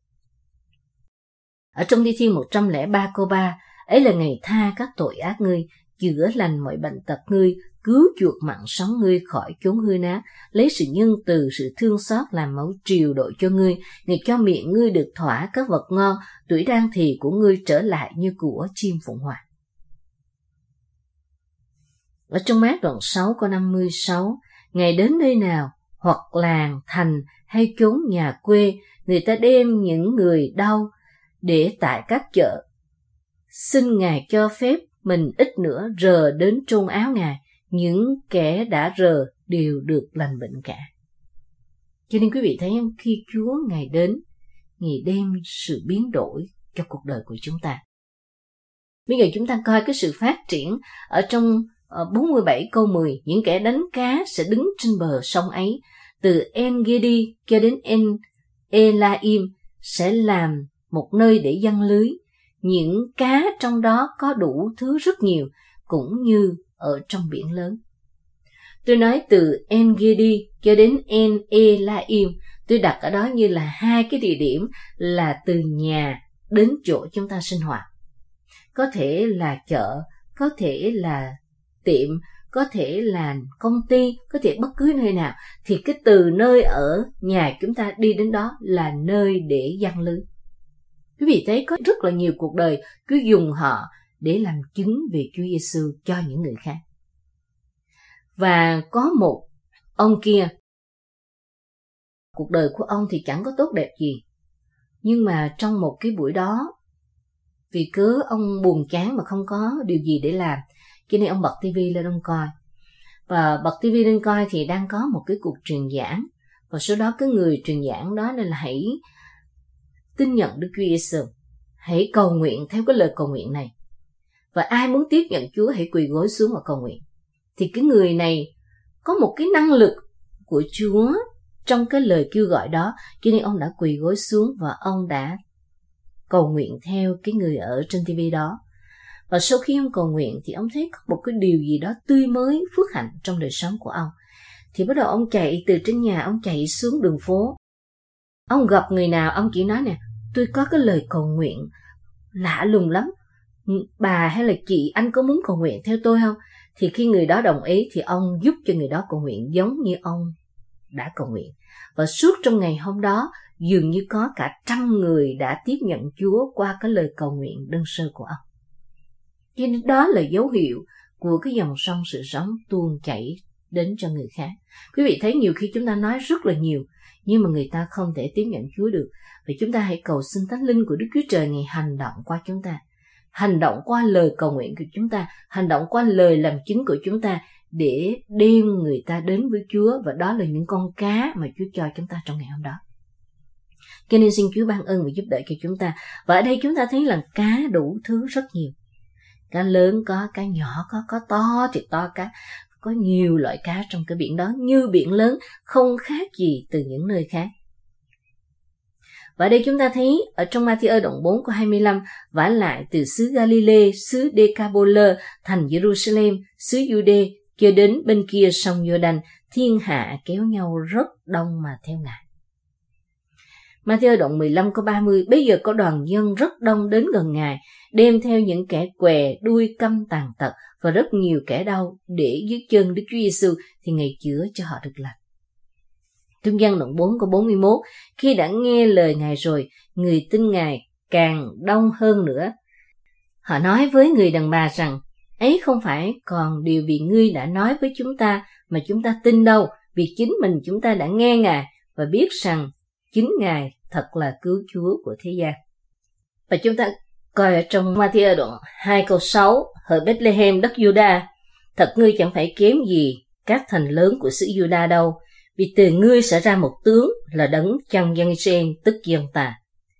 Ở trong Thi Thiên một trăm lẻ ba câu ba, ấy là ngày tha các tội ác ngươi, chữa lành mọi bệnh tật ngươi, cứu chuộc mạng sống ngươi khỏi chốn hư nát, lấy sự nhân từ, sự thương xót làm mẫu triều đội cho ngươi, Ngài cho miệng ngươi được thỏa các vật ngon, tuổi đan thì của ngươi trở lại như của chim phụng hoàng. Ở trong Mát đoạn sáu câu năm mươi sáu, Ngài đến nơi nào, hoặc làng, thành hay chốn nhà quê, người ta đem những người đau để tại các chợ, xin Ngài cho phép mình ít nữa rờ đến trôn áo Ngài, những kẻ đã rờ đều được lành bệnh cả. Cho nên quý vị thấy không, khi Chúa Ngài đến, Ngài đem sự biến đổi cho cuộc đời của chúng ta. Bây giờ chúng ta coi cái sự phát triển ở trong bốn mươi bảy câu mười, những kẻ đánh cá sẽ đứng trên bờ sông ấy, từ En-gedi cho đến En-Elaim sẽ làm một nơi để giăng lưới. Những cá trong đó có đủ thứ rất nhiều, cũng như ở trong biển lớn. Tôi nói từ En-gedi cho đến En-Elaim, tôi đặt ở đó như là hai cái địa điểm là từ nhà đến chỗ chúng ta sinh hoạt. Có thể là chợ, có thể là tiệm, có thể là công ty, có thể bất cứ nơi nào, thì cái từ nơi ở nhà chúng ta đi đến đó là nơi để giăng lưới. Quý vị thấy có rất là nhiều cuộc đời cứ dùng họ để làm chứng về Chúa Giêsu cho những người khác. Và có một ông kia, cuộc đời của ông thì chẳng có tốt đẹp gì, nhưng mà trong một cái buổi đó, vì cớ ông buồn chán mà không có điều gì để làm, cho nên ông bật tivi lên ông coi. Và bật tivi lên coi thì đang có một cái cuộc truyền giảng, và sau đó cái người truyền giảng đó nên là hãy tin nhận Đức Chúa Giêsu, hãy cầu nguyện theo cái lời cầu nguyện này. Và ai muốn tiếp nhận Chúa hãy quỳ gối xuống và cầu nguyện. Thì cái người này có một cái năng lực của Chúa trong cái lời kêu gọi đó, cho nên ông đã quỳ gối xuống và ông đã cầu nguyện theo cái người ở trên tivi đó. Và sau khi ông cầu nguyện thì ông thấy có một cái điều gì đó tươi mới, phước hạnh trong đời sống của ông. Thì bắt đầu ông chạy từ trên nhà, ông chạy xuống đường phố. Ông gặp người nào, ông chỉ nói nè, tôi có cái lời cầu nguyện lạ lùng lắm. Bà hay là chị, anh có muốn cầu nguyện theo tôi không? Thì khi người đó đồng ý thì ông giúp cho người đó cầu nguyện giống như ông đã cầu nguyện. Và suốt trong ngày hôm đó, dường như có cả trăm người đã tiếp nhận Chúa qua cái lời cầu nguyện đơn sơ của ông. Cho nên đó là dấu hiệu của cái dòng sông sự sống tuôn chảy đến cho người khác. Quý vị thấy nhiều khi chúng ta nói rất là nhiều, nhưng mà người ta không thể tiếp nhận Chúa được. Vậy chúng ta hãy cầu xin Thánh Linh của Đức Chúa Trời Ngài hành động qua chúng ta, hành động qua lời cầu nguyện của chúng ta, hành động qua lời làm chứng của chúng ta, để đem người ta đến với Chúa. Và đó là những con cá mà Chúa cho chúng ta trong ngày hôm đó. Cho nên xin Chúa ban ơn và giúp đỡ cho chúng ta. Và ở đây chúng ta thấy là cá đủ thứ rất nhiều. Cá lớn có, cá nhỏ có, có to thì to cá. Có nhiều loại cá trong cái biển đó, như biển lớn, không khác gì từ những nơi khác. Và ở đây chúng ta thấy ở trong Ma-thi-ơ đoạn bốn câu hai mươi lăm, vả lại từ xứ Galilee, xứ Decapole, thành Jerusalem, xứ Jude, cho đến bên kia sông Giô-đanh, thiên hạ kéo nhau rất đông mà theo Ngài. Ma-thi-ơ đoạn mười lăm câu ba mươi, bây giờ có đoàn dân rất đông đến gần Ngài, đem theo những kẻ què, đuôi câm tàn tật và rất nhiều kẻ đau để dưới chân Đức Chúa Giêsu, thì Ngài chữa cho họ được lành. Trong Giăng đoạn bốn câu bốn mươi mốt, khi đã nghe lời Ngài rồi, người tin Ngài càng đông hơn nữa. Họ nói với người đàn bà rằng, ấy không phải còn điều vì ngươi đã nói với chúng ta mà chúng ta tin đâu, vì chính mình chúng ta đã nghe Ngài và biết rằng chính Ngài thật là cứu Chúa của thế gian. Và chúng ta coi ở trong Ma-thi-ơ đoạn hai câu sáu, hỡi Bethlehem đất Giô-đa, thật ngươi chẳng phải kém gì các thành lớn của xứ Juda đâu, vì từ ngươi sẽ ra một tướng là đấng chăn dân Israel, tức dân ta.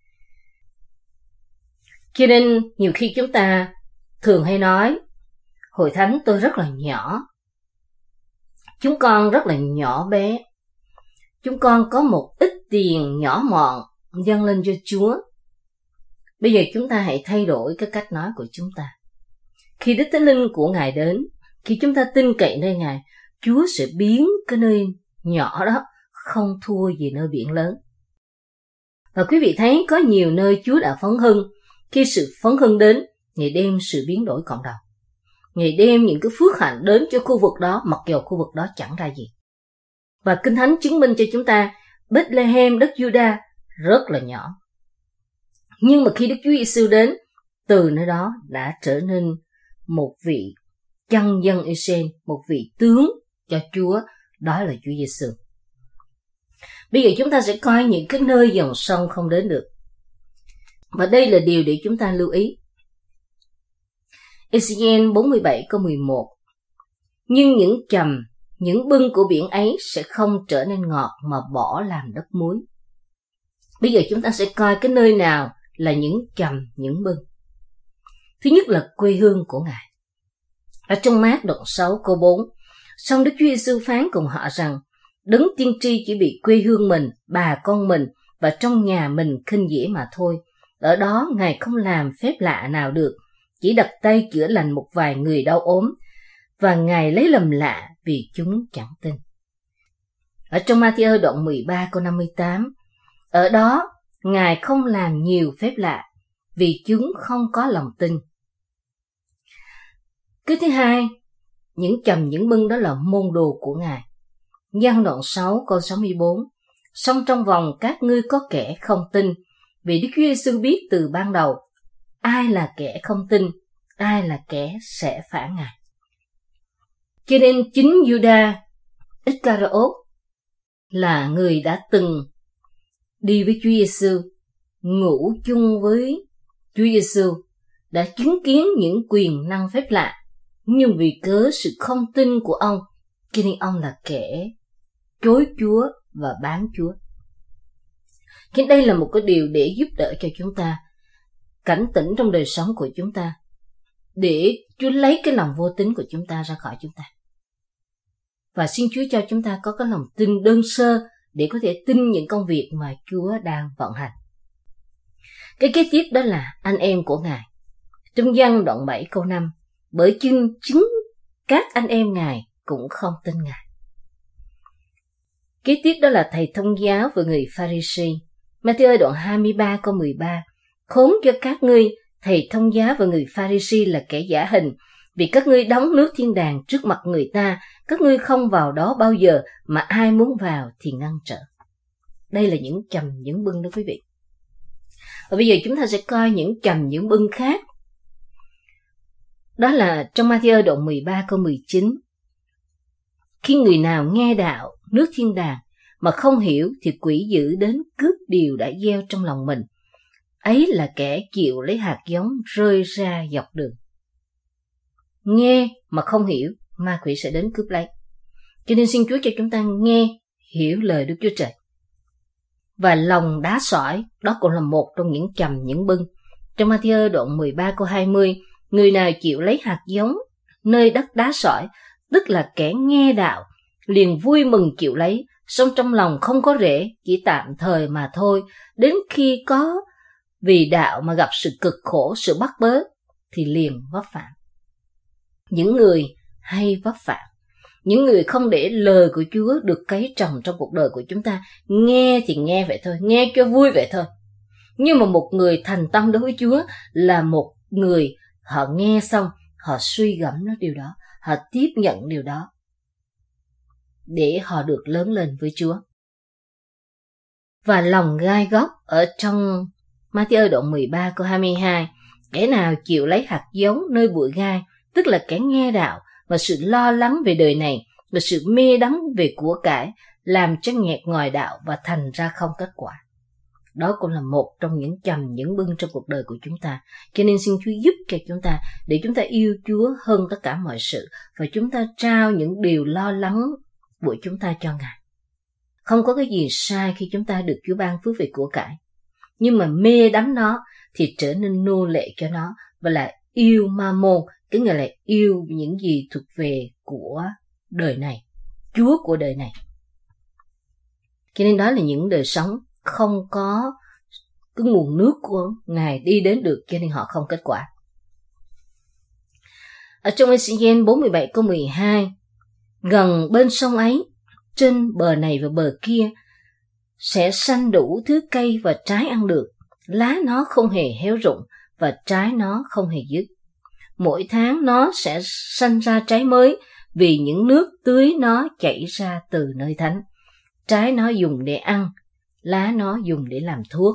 Cho nên nhiều khi chúng ta thường hay nói, hội thánh tôi rất là nhỏ, chúng con rất là nhỏ bé, chúng con có một ít tiền nhỏ mọn dâng lên cho Chúa. Bây giờ chúng ta hãy thay đổi cái cách nói của chúng ta. Khi Đức Thánh Linh của Ngài đến, khi chúng ta tin cậy nơi Ngài, Chúa sẽ biến cái nơi nhỏ đó không thua gì nơi biển lớn. Và quý vị thấy có nhiều nơi Chúa đã phấn hưng. Khi sự phấn hưng đến, Ngài đem sự biến đổi cộng đồng. Ngài đem những cái phước hạnh đến cho khu vực đó, mặc dù khu vực đó chẳng ra gì. Và Kinh Thánh chứng minh cho chúng ta, Bethlehem, đất Juda rất là nhỏ. Nhưng mà khi Đức Chúa Giêsu đến, từ nơi đó đã trở nên một vị chăn dân Israel, một vị tướng cho Chúa, đó là Chúa Giêsu. Bây giờ chúng ta sẽ coi những cái nơi dòng sông không đến được. Và đây là điều để chúng ta lưu ý. Ê-xê-en bốn mươi bảy câu mười một. Nhưng những chầm, những bưng của biển ấy sẽ không trở nên ngọt mà bỏ làm đất muối. Bây giờ chúng ta sẽ coi cái nơi nào là những chầm, những bưng. Thứ nhất là quê hương của Ngài. Ở trong Mát đoạn sáu câu bốn, song Đức Chúa Giêsu phán cùng họ rằng, đấng tiên tri chỉ bị quê hương mình, bà con mình và trong nhà mình khinh dễ mà thôi. Ở đó Ngài không làm phép lạ nào được, chỉ đặt tay chữa lành một vài người đau ốm, và Ngài lấy làm lạ vì chúng chẳng tin. Ở trong Ma-thi-ơ đoạn mười ba câu năm mươi tám, ở đó Ngài không làm nhiều phép lạ vì chúng không có lòng tin. Cái thứ hai, những chầm những bưng đó là môn đồ của Ngài. Giăng đoạn sáu câu sáu mươi bốn, song trong vòng các ngươi có kẻ không tin, vì Đức Chúa Giêsu biết từ ban đầu ai là kẻ không tin, ai là kẻ sẽ phản Ngài. Cho nên chính Judas Iscariot là người đã từng đi với Chúa Giêsu, ngủ chung với Chúa Giêsu, đã chứng kiến những quyền năng phép lạ, nhưng vì cớ sự không tin của ông, cho nên ông là kẻ chối Chúa và bán Chúa. Cái đây là một cái điều để giúp đỡ cho chúng ta cảnh tỉnh trong đời sống của chúng ta, để Chúa lấy cái lòng vô tín của chúng ta ra khỏi chúng ta. Và xin Chúa cho chúng ta có cái lòng tin đơn sơ để có thể tin những công việc mà Chúa đang vận hành. Cái kế tiếp đó là anh em của Ngài. Trong Giăng đoạn bảy câu năm, bởi chưng chính các anh em Ngài cũng không tin Ngài. Kế tiếp đó là thầy thông giáo và người Pha-ri-si. Ma-thi-ơ đoạn hai mươi ba câu mười ba, khốn cho các ngươi, thầy thông giáo và người Pha-ri-si là kẻ giả hình, vì các ngươi đóng nước thiên đàng trước mặt người ta, các ngươi không vào đó bao giờ, mà ai muốn vào thì ngăn trở. Đây là những chầm những bưng đó quý vị. Và bây giờ chúng ta sẽ coi những chầm những bưng khác. Đó là trong Ma-thi-ơ đoạn mười ba câu mười chín. Khi người nào nghe đạo nước thiên đàng mà không hiểu thì quỷ dữ đến cướp điều đã gieo trong lòng mình. Ấy là kẻ chịu lấy hạt giống rơi ra dọc đường. Nghe mà không hiểu, ma quỷ sẽ đến cướp lấy. Cho nên xin Chúa cho chúng ta nghe, hiểu lời Đức Chúa Trời. Và lòng đá sỏi, đó cũng là một trong những chầm những bưng. Trong Ma-thi-ơ đoạn mười ba câu hai mươi, người nào chịu lấy hạt giống nơi đất đá sỏi, tức là kẻ nghe đạo, liền vui mừng chịu lấy, song trong lòng không có rễ, chỉ tạm thời mà thôi, đến khi có vì đạo mà gặp sự cực khổ, sự bắt bớ, thì liền vấp phạm. Những người hay vấp phạm, những người không để lời của Chúa được cấy trồng trong cuộc đời của chúng ta, nghe thì nghe vậy thôi, nghe cho vui vậy thôi. Nhưng mà một người thành tâm đối với Chúa là một người họ nghe xong, họ suy gẫm nó điều đó, họ tiếp nhận điều đó, để họ được lớn lên với Chúa. Và lòng gai góc ở trong Ma-thi-ơ đoạn mười ba câu hai mươi hai, kẻ nào chịu lấy hạt giống nơi bụi gai, tức là kẻ nghe đạo và sự lo lắng về đời này và sự mê đắm về của cải, làm cho nghẹt ngòi đạo và thành ra không kết quả. đó cũng là một trong những chầm những bưng trong cuộc đời của chúng ta. Cho nên xin Chúa giúp cho chúng ta, để chúng ta yêu Chúa hơn tất cả mọi sự, và chúng ta trao những điều lo lắng của chúng ta cho Ngài. Không có cái gì sai khi chúng ta được Chúa ban phước về của cải, nhưng mà mê đắm nó thì trở nên nô lệ cho nó, và là yêu ma-môn, tức là yêu những gì thuộc về của đời này, Chúa của đời này. Cho nên đó là những đời sống không có cái nguồn nước của Ngài đi đến được, cho nên họ không kết quả. Ở trong Ê-xê-giên bốn mươi bảy câu mười hai, gần bên sông ấy, trên bờ này và bờ kia, sẽ sanh đủ thứ cây và trái ăn được, lá nó không hề héo rụng và trái nó không hề dứt. Mỗi tháng nó sẽ sanh ra trái mới, vì những nước tưới nó chảy ra từ nơi thánh. Trái nó dùng để ăn, lá nó dùng để làm thuốc.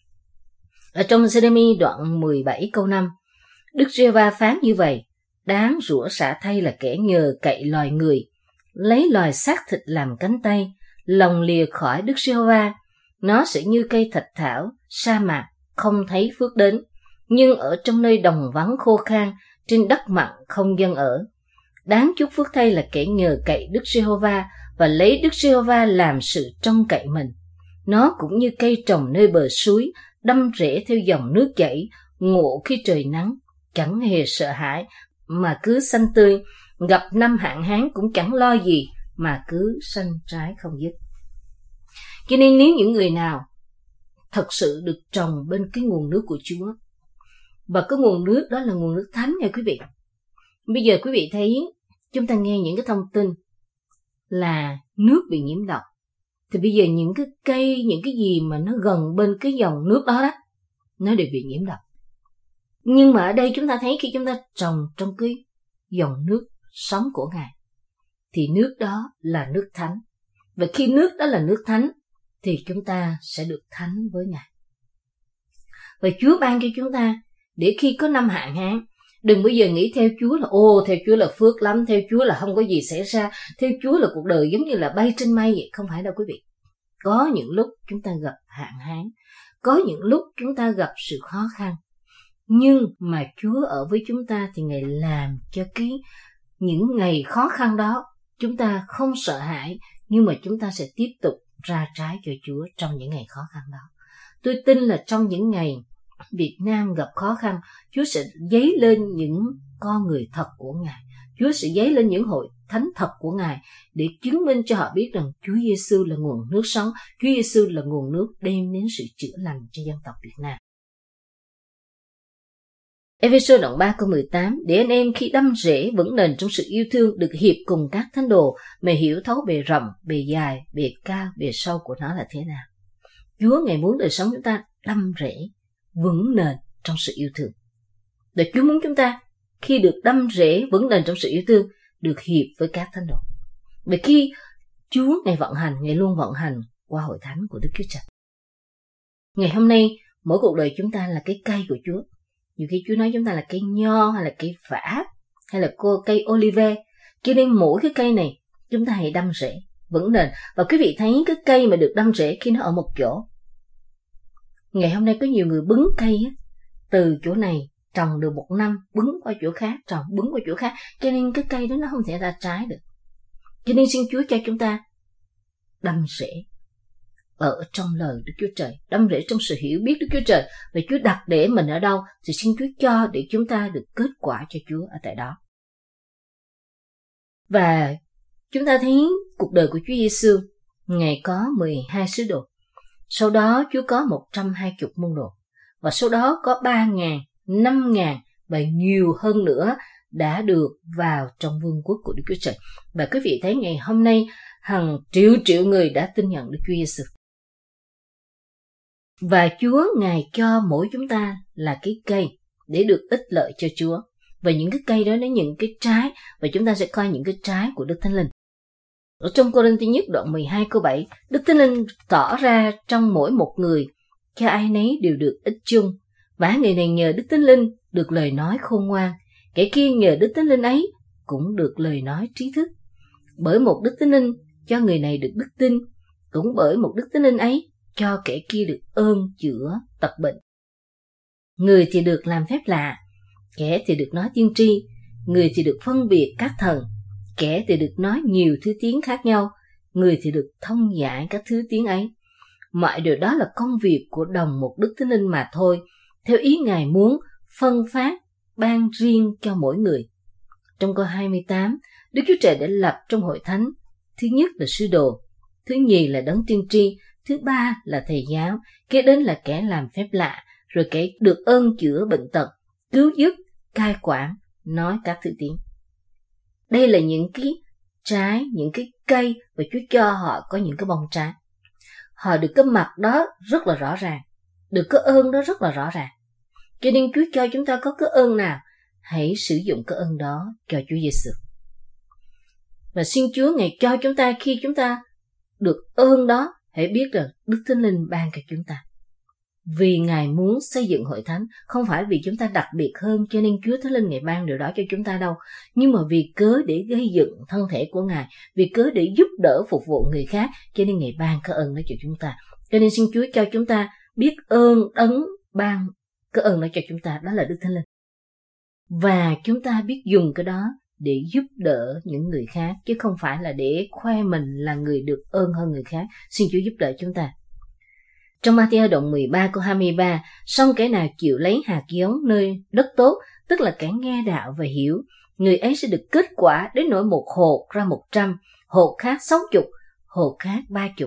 Ở trong Giê-rê-mi đoạn mười bảy câu năm, Đức Giê-hô-va phán như vậy: đáng rủa xả thay là kẻ nhờ cậy loài người, lấy loài xác thịt làm cánh tay, lòng lìa khỏi Đức Giê-hô-va. Nó sẽ như cây thạch thảo sa mạc, không thấy phước đến, nhưng ở trong nơi đồng vắng khô khan, trên đất mặn không dân ở. Đáng chúc phước thay là kẻ nhờ cậy Đức Giê-hô-va và lấy Đức Giê-hô-va làm sự trông cậy mình. Nó cũng như cây trồng nơi bờ suối, đâm rễ theo dòng nước chảy, ngộ khi trời nắng, chẳng hề sợ hãi mà cứ xanh tươi, gặp năm hạn hán cũng chẳng lo gì mà cứ sanh trái không dứt. Cho nên nếu những người nào thật sự được trồng bên cái nguồn nước của Chúa, và cái nguồn nước đó là nguồn nước thánh nha quý vị. Bây giờ quý vị thấy chúng ta nghe những cái thông tin là nước bị nhiễm độc, thì bây giờ những cái cây, những cái gì mà nó gần bên cái dòng nước đó đó, nó đều bị nhiễm độc. Nhưng mà ở đây chúng ta thấy khi chúng ta trồng trong cái dòng nước sống của Ngài, thì nước đó là nước thánh. Và khi nước đó là nước thánh, thì chúng ta sẽ được thánh với Ngài. Và Chúa ban cho chúng ta, để khi có năm hạn hán, đừng bao giờ nghĩ theo Chúa là ô, theo Chúa là phước lắm, theo Chúa là không có gì xảy ra, theo Chúa là cuộc đời giống như là bay trên mây vậy. Không phải đâu quý vị. Có những lúc chúng ta gặp hạn hán, có những lúc chúng ta gặp sự khó khăn, nhưng mà Chúa ở với chúng ta thì Ngài làm cho cái những ngày khó khăn đó chúng ta không sợ hãi, nhưng mà chúng ta sẽ tiếp tục ra trái cho Chúa trong những ngày khó khăn đó. Tôi tin là trong những ngày Việt Nam gặp khó khăn, Chúa sẽ dấy lên những con người thật của Ngài. Chúa sẽ dấy lên những hội thánh thật của Ngài để chứng minh cho họ biết rằng Chúa Giêsu là nguồn nước sống, Chúa Giêsu là nguồn nước đem đến sự chữa lành cho dân tộc Việt Nam. Ê-phê-sô đoạn ba câu mười tám, để anh em khi đâm rễ vững nền trong sự yêu thương được hiệp cùng các thánh đồ mà hiểu thấu bề rộng, bề dài, bề cao, bề sâu của nó là thế nào. Chúa Ngài muốn đời sống chúng ta đâm rễ vững nền trong sự yêu thương. Để Chúa muốn chúng ta khi được đâm rễ vững nền trong sự yêu thương, được hiệp với các thánh đồ. Bởi khi Chúa Ngài vận hành, Ngài luôn vận hành qua hội thánh của Đức Chúa Trời. Ngày hôm nay, mỗi cuộc đời chúng ta là cái cây của Chúa. Nhiều khi Chúa nói chúng ta là cây nho, hay là cây vả, hay là cây olive. Cho nên mỗi cái cây này chúng ta hãy đâm rễ vững nền. Và quý vị thấy cái cây mà được đâm rễ khi nó ở một chỗ. Ngày hôm nay có nhiều người bứng cây á, từ chỗ này trồng được một năm, bứng qua chỗ khác, trồng bứng qua chỗ khác, cho nên cái cây đó nó không thể ra trái được. Cho nên xin Chúa cho chúng ta đâm rễ ở trong lời Đức Chúa Trời, đâm rễ trong sự hiểu biết Đức Chúa Trời, và Chúa đặt để mình ở đâu thì xin Chúa cho để chúng ta được kết quả cho Chúa ở tại đó. Và chúng ta thấy cuộc đời của Chúa Giêsu, Ngài có mười hai sứ đồ. Sau đó Chúa có một trăm hai mươi môn đồ, và sau đó có ba ngàn, năm ngàn và nhiều hơn nữa đã được vào trong vương quốc của Đức Chúa Trời. Và quý vị thấy ngày hôm nay hàng triệu triệu người đã tin nhận Đức Chúa Giêsu. Và Chúa Ngài cho mỗi chúng ta là cái cây để được ích lợi cho Chúa. Và những cái cây đó nó những cái trái, và chúng ta sẽ coi những cái trái của Đức Thánh Linh. Ở trong Cô-rinh-thi nhất đoạn mười hai câu bảy, Đức Thánh Linh tỏ ra trong mỗi một người, cho ai nấy đều được ích chung. Và người này nhờ Đức Thánh Linh được lời nói khôn ngoan, kẻ kia nhờ Đức Thánh Linh ấy cũng được lời nói trí thức. Bởi một Đức Thánh Linh cho người này được đức tin, cũng bởi một Đức Thánh Linh ấy cho kẻ kia được ơn chữa tật bệnh. Người thì được làm phép lạ, kẻ thì được nói tiên tri, người thì được phân biệt các thần, kẻ thì được nói nhiều thứ tiếng khác nhau, người thì được thông giải các thứ tiếng ấy. Mọi điều đó là công việc của đồng một Đức Thánh Linh mà thôi, theo ý Ngài muốn phân phát ban riêng cho mỗi người. Trong câu hai mươi tám, Đức Chúa Trời đã lập trong hội thánh, thứ nhất là sư đồ, thứ nhì là đấng tiên tri, thứ ba là thầy giáo, kế đến là kẻ làm phép lạ, rồi kẻ được ơn chữa bệnh tật, cứu giúp, cai quản, nói các thứ tiếng. Đây là những cái trái, những cái cây và Chúa cho họ có những cái bông trái. Họ được cái mặt đó rất là rõ ràng, được cái ơn đó rất là rõ ràng. Cho nên Chúa cho chúng ta có cái ơn nào, hãy sử dụng cái ơn đó cho Chúa Giêsu. Và xin Chúa Ngài cho chúng ta khi chúng ta được ơn đó, hãy biết rằng Đức Thánh Linh ban cho chúng ta. Vì Ngài muốn xây dựng hội thánh, không phải vì chúng ta đặc biệt hơn cho nên Chúa Thánh Linh Ngài ban điều đó cho chúng ta đâu, nhưng mà vì cớ để gây dựng thân thể của Ngài, vì cớ để giúp đỡ phục vụ người khác, cho nên Ngài ban cái ơn đó cho chúng ta. Cho nên xin Chúa cho chúng ta biết ơn đấng ban cái ơn đó cho chúng ta, đó là Đức Thánh Linh. Và chúng ta biết dùng cái đó để giúp đỡ những người khác, chứ không phải là để khoe mình là người được ơn hơn người khác. Xin Chúa giúp đỡ chúng ta. Trong Ma-thi-ơ đoạn mười ba câu hai mươi ba, song kẻ nào chịu lấy hạt giống nơi đất tốt, tức là kẻ nghe đạo và hiểu, người ấy sẽ được kết quả đến nỗi một hột ra một trăm, hột khác sáu chục, hột khác ba chục.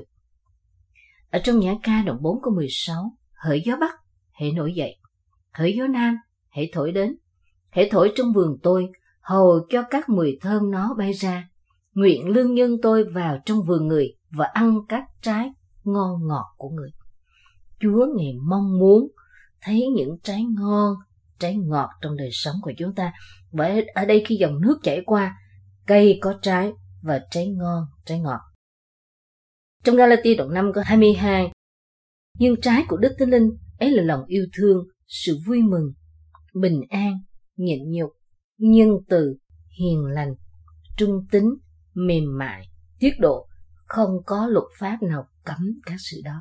Ở trong Nhã ca đoạn bốn câu mười sáu, hỡi gió bắc, hãy nổi dậy, hỡi gió nam, hãy thổi đến, hãy thổi trong vườn tôi, hầu cho các mùi thơm nó bay ra. Nguyện lương nhân tôi vào trong vườn người và ăn các trái ngon ngọt của người. Chúa Ngài mong muốn thấy những trái ngon, trái ngọt trong đời sống của chúng ta. Và ở đây khi dòng nước chảy qua, cây có trái và trái ngon, trái ngọt. Trong Ga-la-ti đoạn năm câu hai mươi hai, nhưng trái của Đức Thánh Linh ấy là lòng yêu thương, sự vui mừng, bình an, nhịn nhục, nhân từ, hiền lành, trung tín, mềm mại, tiết độ, không có luật pháp nào cấm các sự đó.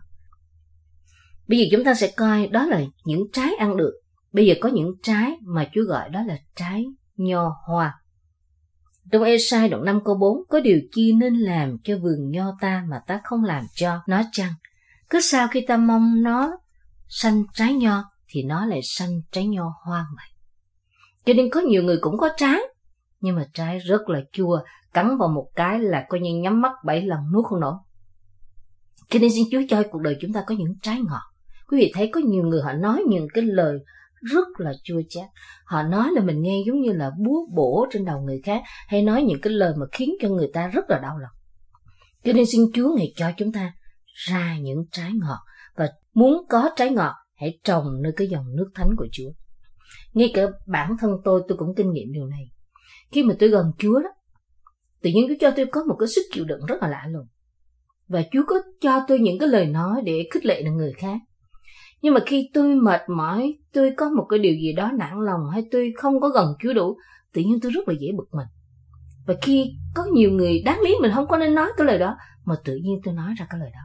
Bây giờ chúng ta sẽ coi đó là những trái ăn được. Bây giờ có những trái mà Chúa gọi đó là trái nho hoa. Trong Ê-sai đoạn năm câu bốn, có điều chi nên làm cho vườn nho ta mà ta không làm cho nó chăng? Cứ sau khi ta mong nó sanh trái nho thì nó lại sanh trái nho hoa vậy. Cho nên có nhiều người cũng có trái, nhưng mà trái rất là chua, cắn vào một cái là coi như nhắm mắt bảy lần nuốt không nổi. Cho nên xin Chúa cho cuộc đời chúng ta có những trái ngọt. Quý vị thấy có nhiều người họ nói những cái lời rất là chua chát. Họ nói là mình nghe giống như là búa bổ trên đầu người khác, hay nói những cái lời mà khiến cho người ta rất là đau lòng. Cho nên xin Chúa Ngài cho chúng ta ra những trái ngọt. Và muốn có trái ngọt, hãy trồng nơi cái dòng nước thánh của Chúa. Ngay cả bản thân tôi, tôi cũng kinh nghiệm điều này. Khi mà tôi gần Chúa đó, tự nhiên Chúa cho tôi có một cái sức chịu đựng rất là lạ lùng. Và Chúa có cho tôi những cái lời nói để khích lệ được người khác. Nhưng mà khi tôi mệt mỏi, tôi có một cái điều gì đó nản lòng, hay tôi không có gần Chúa đủ, tự nhiên tôi rất là dễ bực mình. Và khi có nhiều người đáng lý mình không có nên nói cái lời đó, mà tự nhiên tôi nói ra cái lời đó.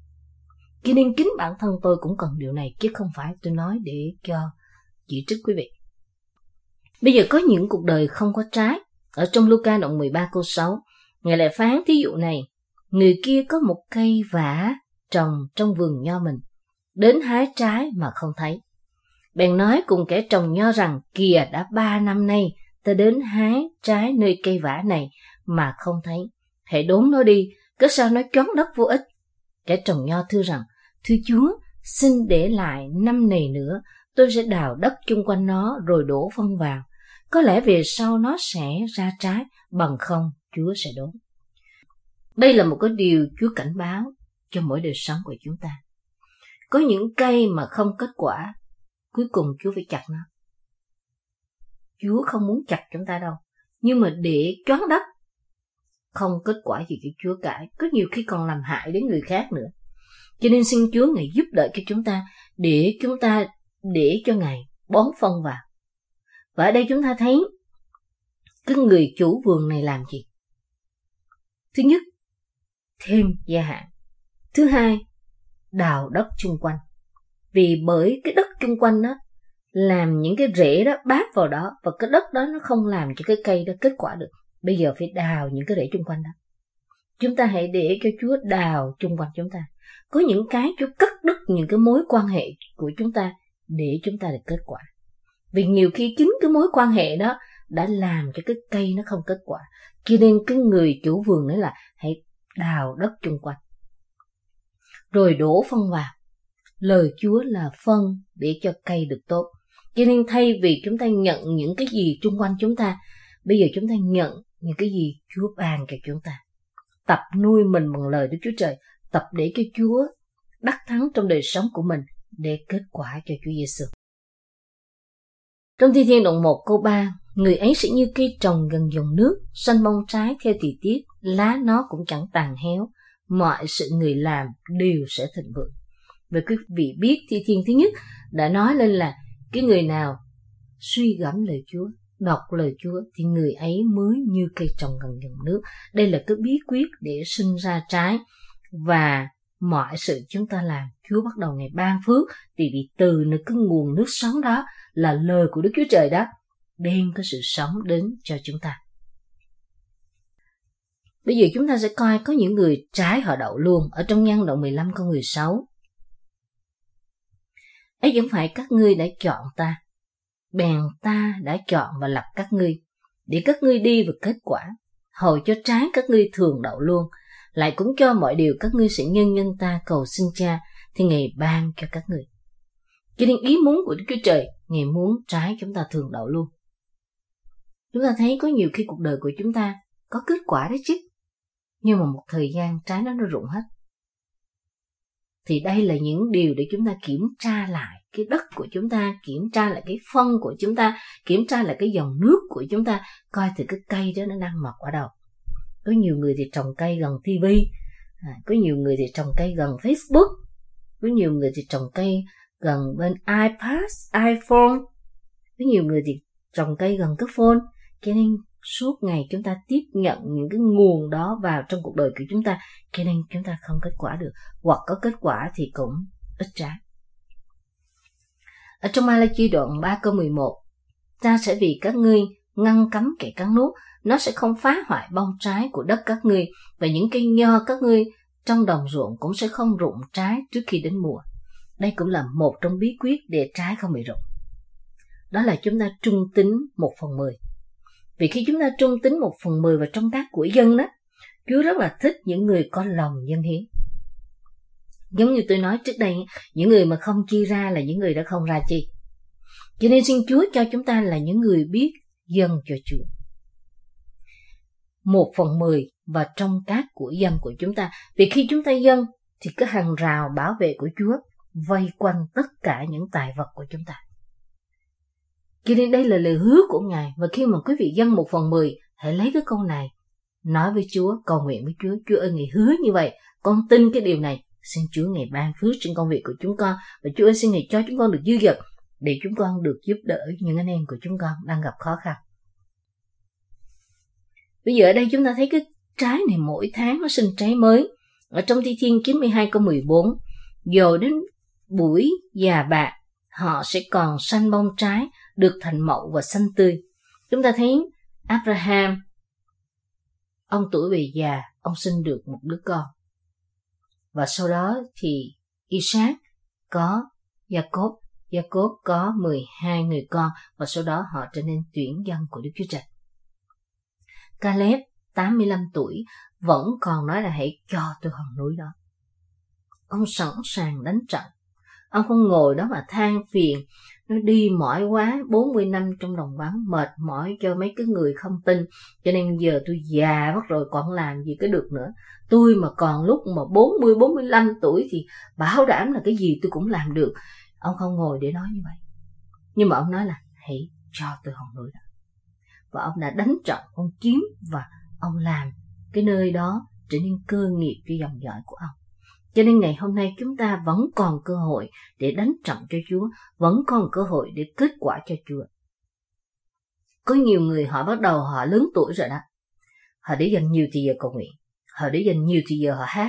Cho nên chính bản thân tôi cũng cần điều này, chứ không phải tôi nói để cho chỉ trích quý vị. Bây giờ có những cuộc đời không có trái. Ở trong Luca đoạn mười ba câu sáu, Ngài lại phán thí dụ này: người kia có một cây vả trồng trong vườn nho mình, đến hái trái mà không thấy. Bèn nói cùng kẻ trồng nho rằng: kìa, đã ba năm nay ta đến hái trái nơi cây vả này mà không thấy. Hãy đốn nó đi, cớ sao nó choán đất vô ích. Kẻ trồng nho thưa rằng: thưa Chúa, xin để lại năm này nữa, tôi sẽ đào đất chung quanh nó rồi đổ phân vào. Có lẽ về sau nó sẽ ra trái, bằng không Chúa sẽ đốn. Đây là một cái điều Chúa cảnh báo cho mỗi đời sống của chúng ta. Có những cây mà không kết quả, cuối cùng Chúa phải chặt nó. Chúa không muốn chặt chúng ta đâu, nhưng mà để choán đất, không kết quả gì cho Chúa cả, có nhiều khi còn làm hại đến người khác nữa. Cho nên xin Chúa Ngài giúp đỡ cho chúng ta, để chúng ta để cho Ngài bón phân vào. Và ở đây chúng ta thấy cái người chủ vườn này làm gì? Thứ nhất, thêm gia hạn. Thứ hai, đào đất chung quanh. Vì bởi cái đất chung quanh đó làm những cái rễ đó bám vào đó, và cái đất đó nó không làm cho cái cây đó kết quả được. Bây giờ phải đào những cái rễ chung quanh đó. Chúng ta hãy để cho Chúa đào chung quanh chúng ta. Có những cái Chúa cắt đứt những cái mối quan hệ của chúng ta để chúng ta được kết quả. Vì nhiều khi chính cái mối quan hệ đó đã làm cho cái cây nó không kết quả. Cho nên cái người chủ vườn nói là hãy đào đất chung quanh, rồi đổ phân vào. Lời Chúa là phân để cho cây được tốt. Cho nên thay vì chúng ta nhận những cái gì chung quanh chúng ta, bây giờ chúng ta nhận những cái gì Chúa ban cho chúng ta. Tập nuôi mình bằng lời Đức Chúa Trời, tập để cho Chúa đắc thắng trong đời sống của mình để kết quả cho Chúa Giêsu. Trong Thi Thiên đoạn một câu ba, người ấy sẽ như cây trồng gần dòng nước, xanh bông trái theo thời tiết, lá nó cũng chẳng tàn héo, mọi sự người làm đều sẽ thịnh vượng. Và quý vị biết Thi Thiên thứ nhất đã nói lên là cái người nào suy gẫm lời Chúa, đọc lời Chúa thì người ấy mới như cây trồng gần dòng nước. Đây là cái bí quyết để sinh ra trái, và mọi sự chúng ta làm Chúa bắt đầu ngày ban phước, thì vì từ nơi cái nguồn nước sống đó là lời của Đức Chúa Trời đó đem cái sự sống đến cho chúng ta. Bây giờ chúng ta sẽ coi có những người trái họ đậu luôn ở trong Nhân đoạn mười lăm câu mười sáu. Ấy chẳng phải các ngươi đã chọn ta, bèn ta đã chọn và lập các ngươi, để các ngươi đi và kết quả, hầu cho trái các ngươi thường đậu luôn, lại cũng cho mọi điều các ngươi sẽ nhân nhân ta cầu xin Cha, thì Ngài ban cho các ngươi. Cho nên ý muốn của Đức Chúa Trời, Ngài muốn trái chúng ta thường đậu luôn. Chúng ta thấy có nhiều khi cuộc đời của chúng ta có kết quả đấy chứ, nhưng mà một thời gian trái nó nó rụng hết. Thì đây là những điều để chúng ta kiểm tra lại cái đất của chúng ta, kiểm tra lại cái phân của chúng ta, kiểm tra lại cái dòng nước của chúng ta, coi thử cái cây đó nó đang mọc ở đâu. Có nhiều người thì trồng cây gần ti vi, à, có nhiều người thì trồng cây gần Facebook, có nhiều người thì trồng cây gần bên iPad, iPhone, có nhiều người thì trồng cây gần cái phone. Cho nên suốt ngày chúng ta tiếp nhận những cái nguồn đó vào trong cuộc đời của chúng ta, cho nên chúng ta không kết quả được, hoặc có kết quả thì cũng ít trái. Ở trong Ma-la-chi đoạn ba câu mười một, ta sẽ vì các ngươi ngăn cấm kẻ cắn nuốt, nó sẽ không phá hoại bông trái của đất các ngươi, và những cây nho các ngươi trong đồng ruộng cũng sẽ không rụng trái trước khi đến mùa. Đây cũng là một trong bí quyết để trái không bị rụng. Đó là chúng ta trung tín một phần mười. Vì khi chúng ta trung tín một phần mười vào trong các của dân đó, Chúa rất là thích những người có lòng dâng hiến. Giống như tôi nói trước đây, những người mà không chi ra là những người đã không ra chi. Cho nên xin Chúa cho chúng ta là những người biết dâng cho Chúa. Một phần mười vào trong các của dân của chúng ta. Vì khi chúng ta dâng thì cái hàng rào bảo vệ của Chúa vây quanh tất cả những tài vật của chúng ta. Cho nên đây là lời hứa của Ngài. Và khi mà quý vị dâng một phần mười, hãy lấy cái câu này nói với Chúa, cầu nguyện với Chúa. Chúa ơi, Ngài hứa như vậy, con tin cái điều này. Xin Chúa Ngài ban phước trên công việc của chúng con. Và Chúa ơi, xin Ngài cho chúng con được dư dật để chúng con được giúp đỡ những anh em của chúng con đang gặp khó khăn. Bây giờ ở đây chúng ta thấy cái trái này mỗi tháng nó sinh trái mới. Ở trong Thi Thiên chín mươi hai câu mười bốn, rồi đến buổi già bạc, họ sẽ còn xanh bông trái, được thành mậu và xanh tươi. Chúng ta thấy Abraham, ông tuổi về già, ông sinh được một đứa con. Và sau đó thì Isaac có Jacob, Jacob có mười hai người con, và sau đó họ trở nên tuyển dân của Đức Chúa Trời. Caleb, tám mươi lăm tuổi, vẫn còn nói là hãy cho tôi hòn núi đó. Ông sẵn sàng đánh trận. Ông không ngồi đó mà than phiền, nó đi mỏi quá, bốn mươi năm trong đồng vắng, mệt mỏi cho mấy cái người không tin. Cho nên giờ tôi già mất rồi còn làm gì cái được nữa. Tôi mà còn lúc mà bốn mươi, bốn mươi lăm tuổi thì bảo đảm là cái gì tôi cũng làm được. Ông không ngồi để nói như vậy. Nhưng mà ông nói là hãy cho tôi hòn núi đó. Và ông đã đánh trận, ông kiếm và ông làm cái nơi đó trở nên cơ nghiệp cho dòng dõi của ông. Cho nên ngày hôm nay chúng ta vẫn còn cơ hội để đánh trận cho Chúa, vẫn còn cơ hội để kết quả cho Chúa. Có nhiều người họ bắt đầu họ lớn tuổi rồi đó. Họ để dành nhiều thời giờ cầu nguyện, họ để dành nhiều thời giờ họ hát,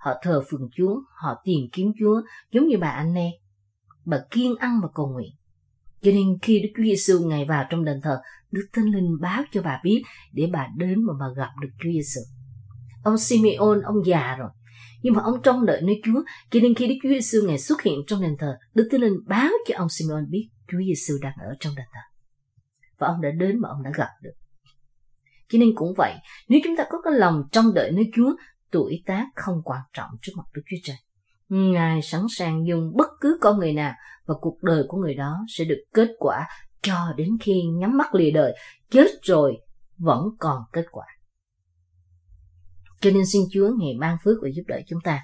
họ thờ phượng Chúa, họ tìm kiếm Chúa, giống như bà Anne. Bà kiêng ăn và cầu nguyện. Cho nên khi Đức Chúa Giêsu Ngài vào trong đền thờ, Đức Thánh Linh báo cho bà biết để bà đến mà bà gặp được Chúa Giêsu. Ông Simeon, ông già rồi, nhưng mà ông trông đợi nơi Chúa. Cho nên khi Đức Chúa Giêsu Ngài xuất hiện trong đền thờ, Đức Thánh Linh báo cho ông Simeon biết Chúa Giêsu đang ở trong đền thờ. Và ông đã đến mà ông đã gặp được. Cho nên cũng vậy, nếu chúng ta có cái lòng trông đợi nơi Chúa, tuổi tác không quan trọng trước mặt Đức Chúa Trời. Ngài sẵn sàng dùng bất cứ con người nào và cuộc đời của người đó sẽ được kết quả cho đến khi nhắm mắt lìa đời, chết rồi vẫn còn kết quả. Cho nên xin Chúa Ngài ban phước và giúp đỡ chúng ta.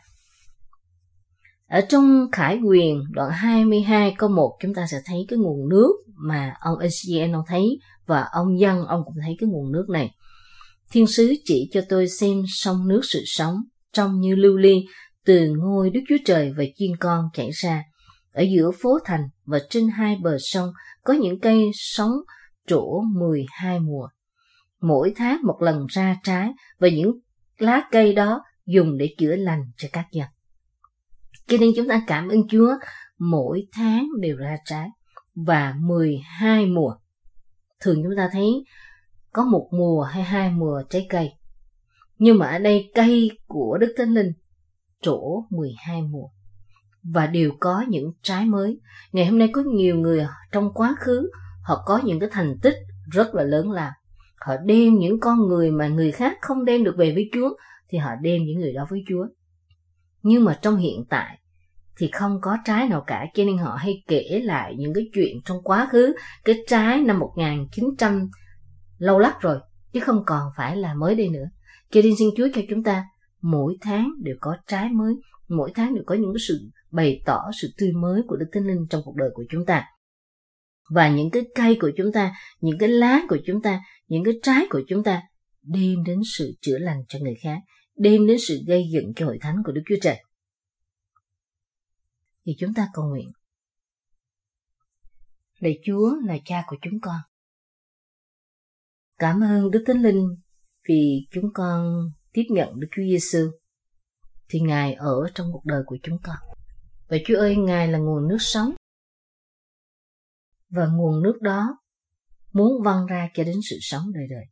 Ở trong Khải Huyền đoạn hai mươi hai câu một, chúng ta sẽ thấy cái nguồn nước mà ông Ezechiel ông thấy, và ông dân ông cũng thấy cái nguồn nước này. Thiên sứ chỉ cho tôi xem sông nước sự sống, trông như lưu ly, từ ngôi Đức Chúa Trời và chiên con chảy ra. Ở giữa phố thành và trên hai bờ sông có những cây sống trổ mười hai mùa. Mỗi tháng một lần ra trái, và những lá cây đó dùng để chữa lành cho các dân. Cho nên chúng ta cảm ơn Chúa, mỗi tháng đều ra trái và mười hai mùa. Thường chúng ta thấy có một mùa hay hai mùa trái cây. Nhưng mà ở đây cây của Đức Thánh Linh trổ mười hai mùa và đều có những trái mới. Ngày hôm nay có nhiều người trong quá khứ họ có những cái thành tích rất là lớn lao. Họ đem những con người mà người khác không đem được về với Chúa thì họ đem những người đó với Chúa. Nhưng mà trong hiện tại thì không có trái nào cả, cho nên họ hay kể lại những cái chuyện trong quá khứ, cái trái năm một nghìn chín trăm lâu lắc rồi, chứ không còn phải là mới đây nữa. Cho nên xin Chúa cho chúng ta mỗi tháng đều có trái mới, mỗi tháng đều có những cái sự bày tỏ sự tươi mới của Đức Thánh Linh trong cuộc đời của chúng ta. Và những cái cây của chúng ta, những cái lá của chúng ta, những cái trái của chúng ta đem đến sự chữa lành cho người khác, đem đến sự gây dựng cho hội thánh của Đức Chúa Trời. Thì chúng ta cầu nguyện. Lạy Chúa là Cha của chúng con, cảm ơn Đức Thánh Linh vì chúng con tiếp nhận Đức Chúa Giêsu, thì Ngài ở trong cuộc đời của chúng con. Và Chúa ơi, Ngài là nguồn nước sống, và nguồn nước đó muốn văng ra cho đến sự sống đời đời.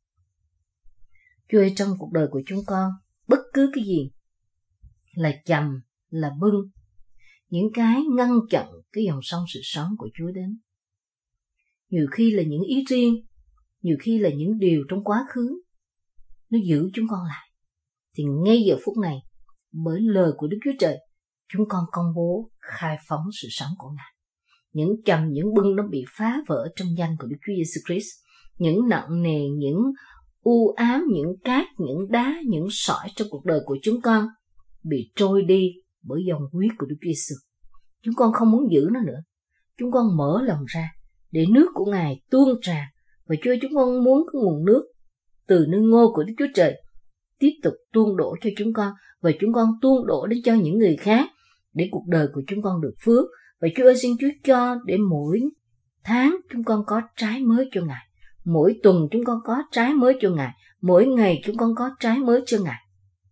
Chúa ơi, trong cuộc đời của chúng con, bất cứ cái gì là chầm, là bưng, những cái ngăn chặn cái dòng sông sự sống của Chúa đến. Nhiều khi là những ý riêng, nhiều khi là những điều trong quá khứ, nó giữ chúng con lại. Thì ngay giờ phút này, bởi lời của Đức Chúa Trời, chúng con công bố khai phóng sự sống của Ngài. Những chầm, những bưng nó bị phá vỡ trong danh của Đức Chúa Giêsu Christ. Những nặng nề, những u ám, những cát, những đá, những sỏi trong cuộc đời của chúng con bị trôi đi bởi dòng huyết của Đức Chúa Giêsu. Chúng con không muốn giữ nó nữa. Chúng con mở lòng ra để nước của Ngài tuôn tràn. Và Chúa, chúng con muốn cái nguồn nước từ nơi ngôi của Đức Chúa Trời tiếp tục tuôn đổ cho chúng con, và chúng con tuôn đổ đến cho những người khác, để cuộc đời của chúng con được phước. Và Chúa ơi, xin Chúa cho để mỗi tháng chúng con có trái mới cho Ngài, mỗi tuần chúng con có trái mới cho Ngài, mỗi ngày chúng con có trái mới cho Ngài.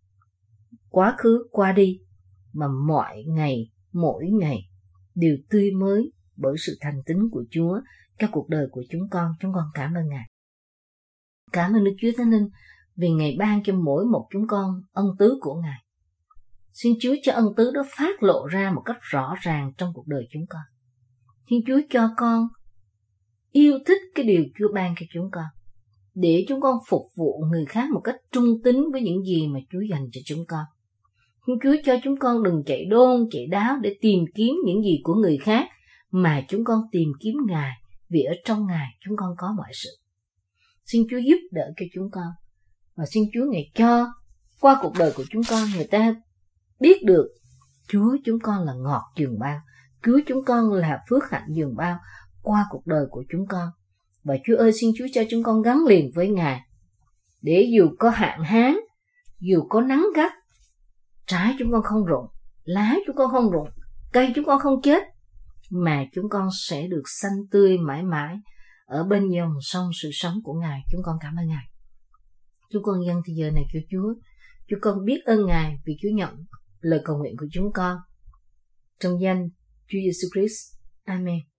Quá khứ qua đi, mà mọi ngày, mỗi ngày đều tươi mới bởi sự thành tín của Chúa cho cuộc đời của chúng con. Chúng con cảm ơn Ngài. Cảm ơn Đức Chúa Thánh Linh vì Ngài ban cho mỗi một chúng con ân tứ của Ngài. Xin Chúa cho ân tứ đó phát lộ ra một cách rõ ràng trong cuộc đời chúng con. Xin Chúa cho con yêu thích cái điều Chúa ban cho chúng con, để chúng con phục vụ người khác một cách trung tín với những gì mà Chúa dành cho chúng con. Xin Chúa cho chúng con đừng chạy đôn, chạy đáo để tìm kiếm những gì của người khác, mà chúng con tìm kiếm Ngài, vì ở trong Ngài chúng con có mọi sự. Xin Chúa giúp đỡ cho chúng con, và xin Chúa Ngài cho qua cuộc đời của chúng con người ta biết được Chúa chúng con là ngọt dường bao, Chúa chúng con là phước hạnh dường bao qua cuộc đời của chúng con. Và Chúa ơi, xin Chúa cho chúng con gắn liền với Ngài, để dù có hạn hán, dù có nắng gắt, trái chúng con không rụng, lá chúng con không rụng, cây chúng con không chết, mà chúng con sẽ được xanh tươi mãi mãi ở bên dòng sông sự sống của Ngài. Chúng con cảm ơn Ngài. Chúng con dâng thì giờ này cho Chúa. Chúng con biết ơn Ngài vì Chúa nhận lời cầu nguyện của chúng con. Trong danh Chúa Giêsu Christ. Amen.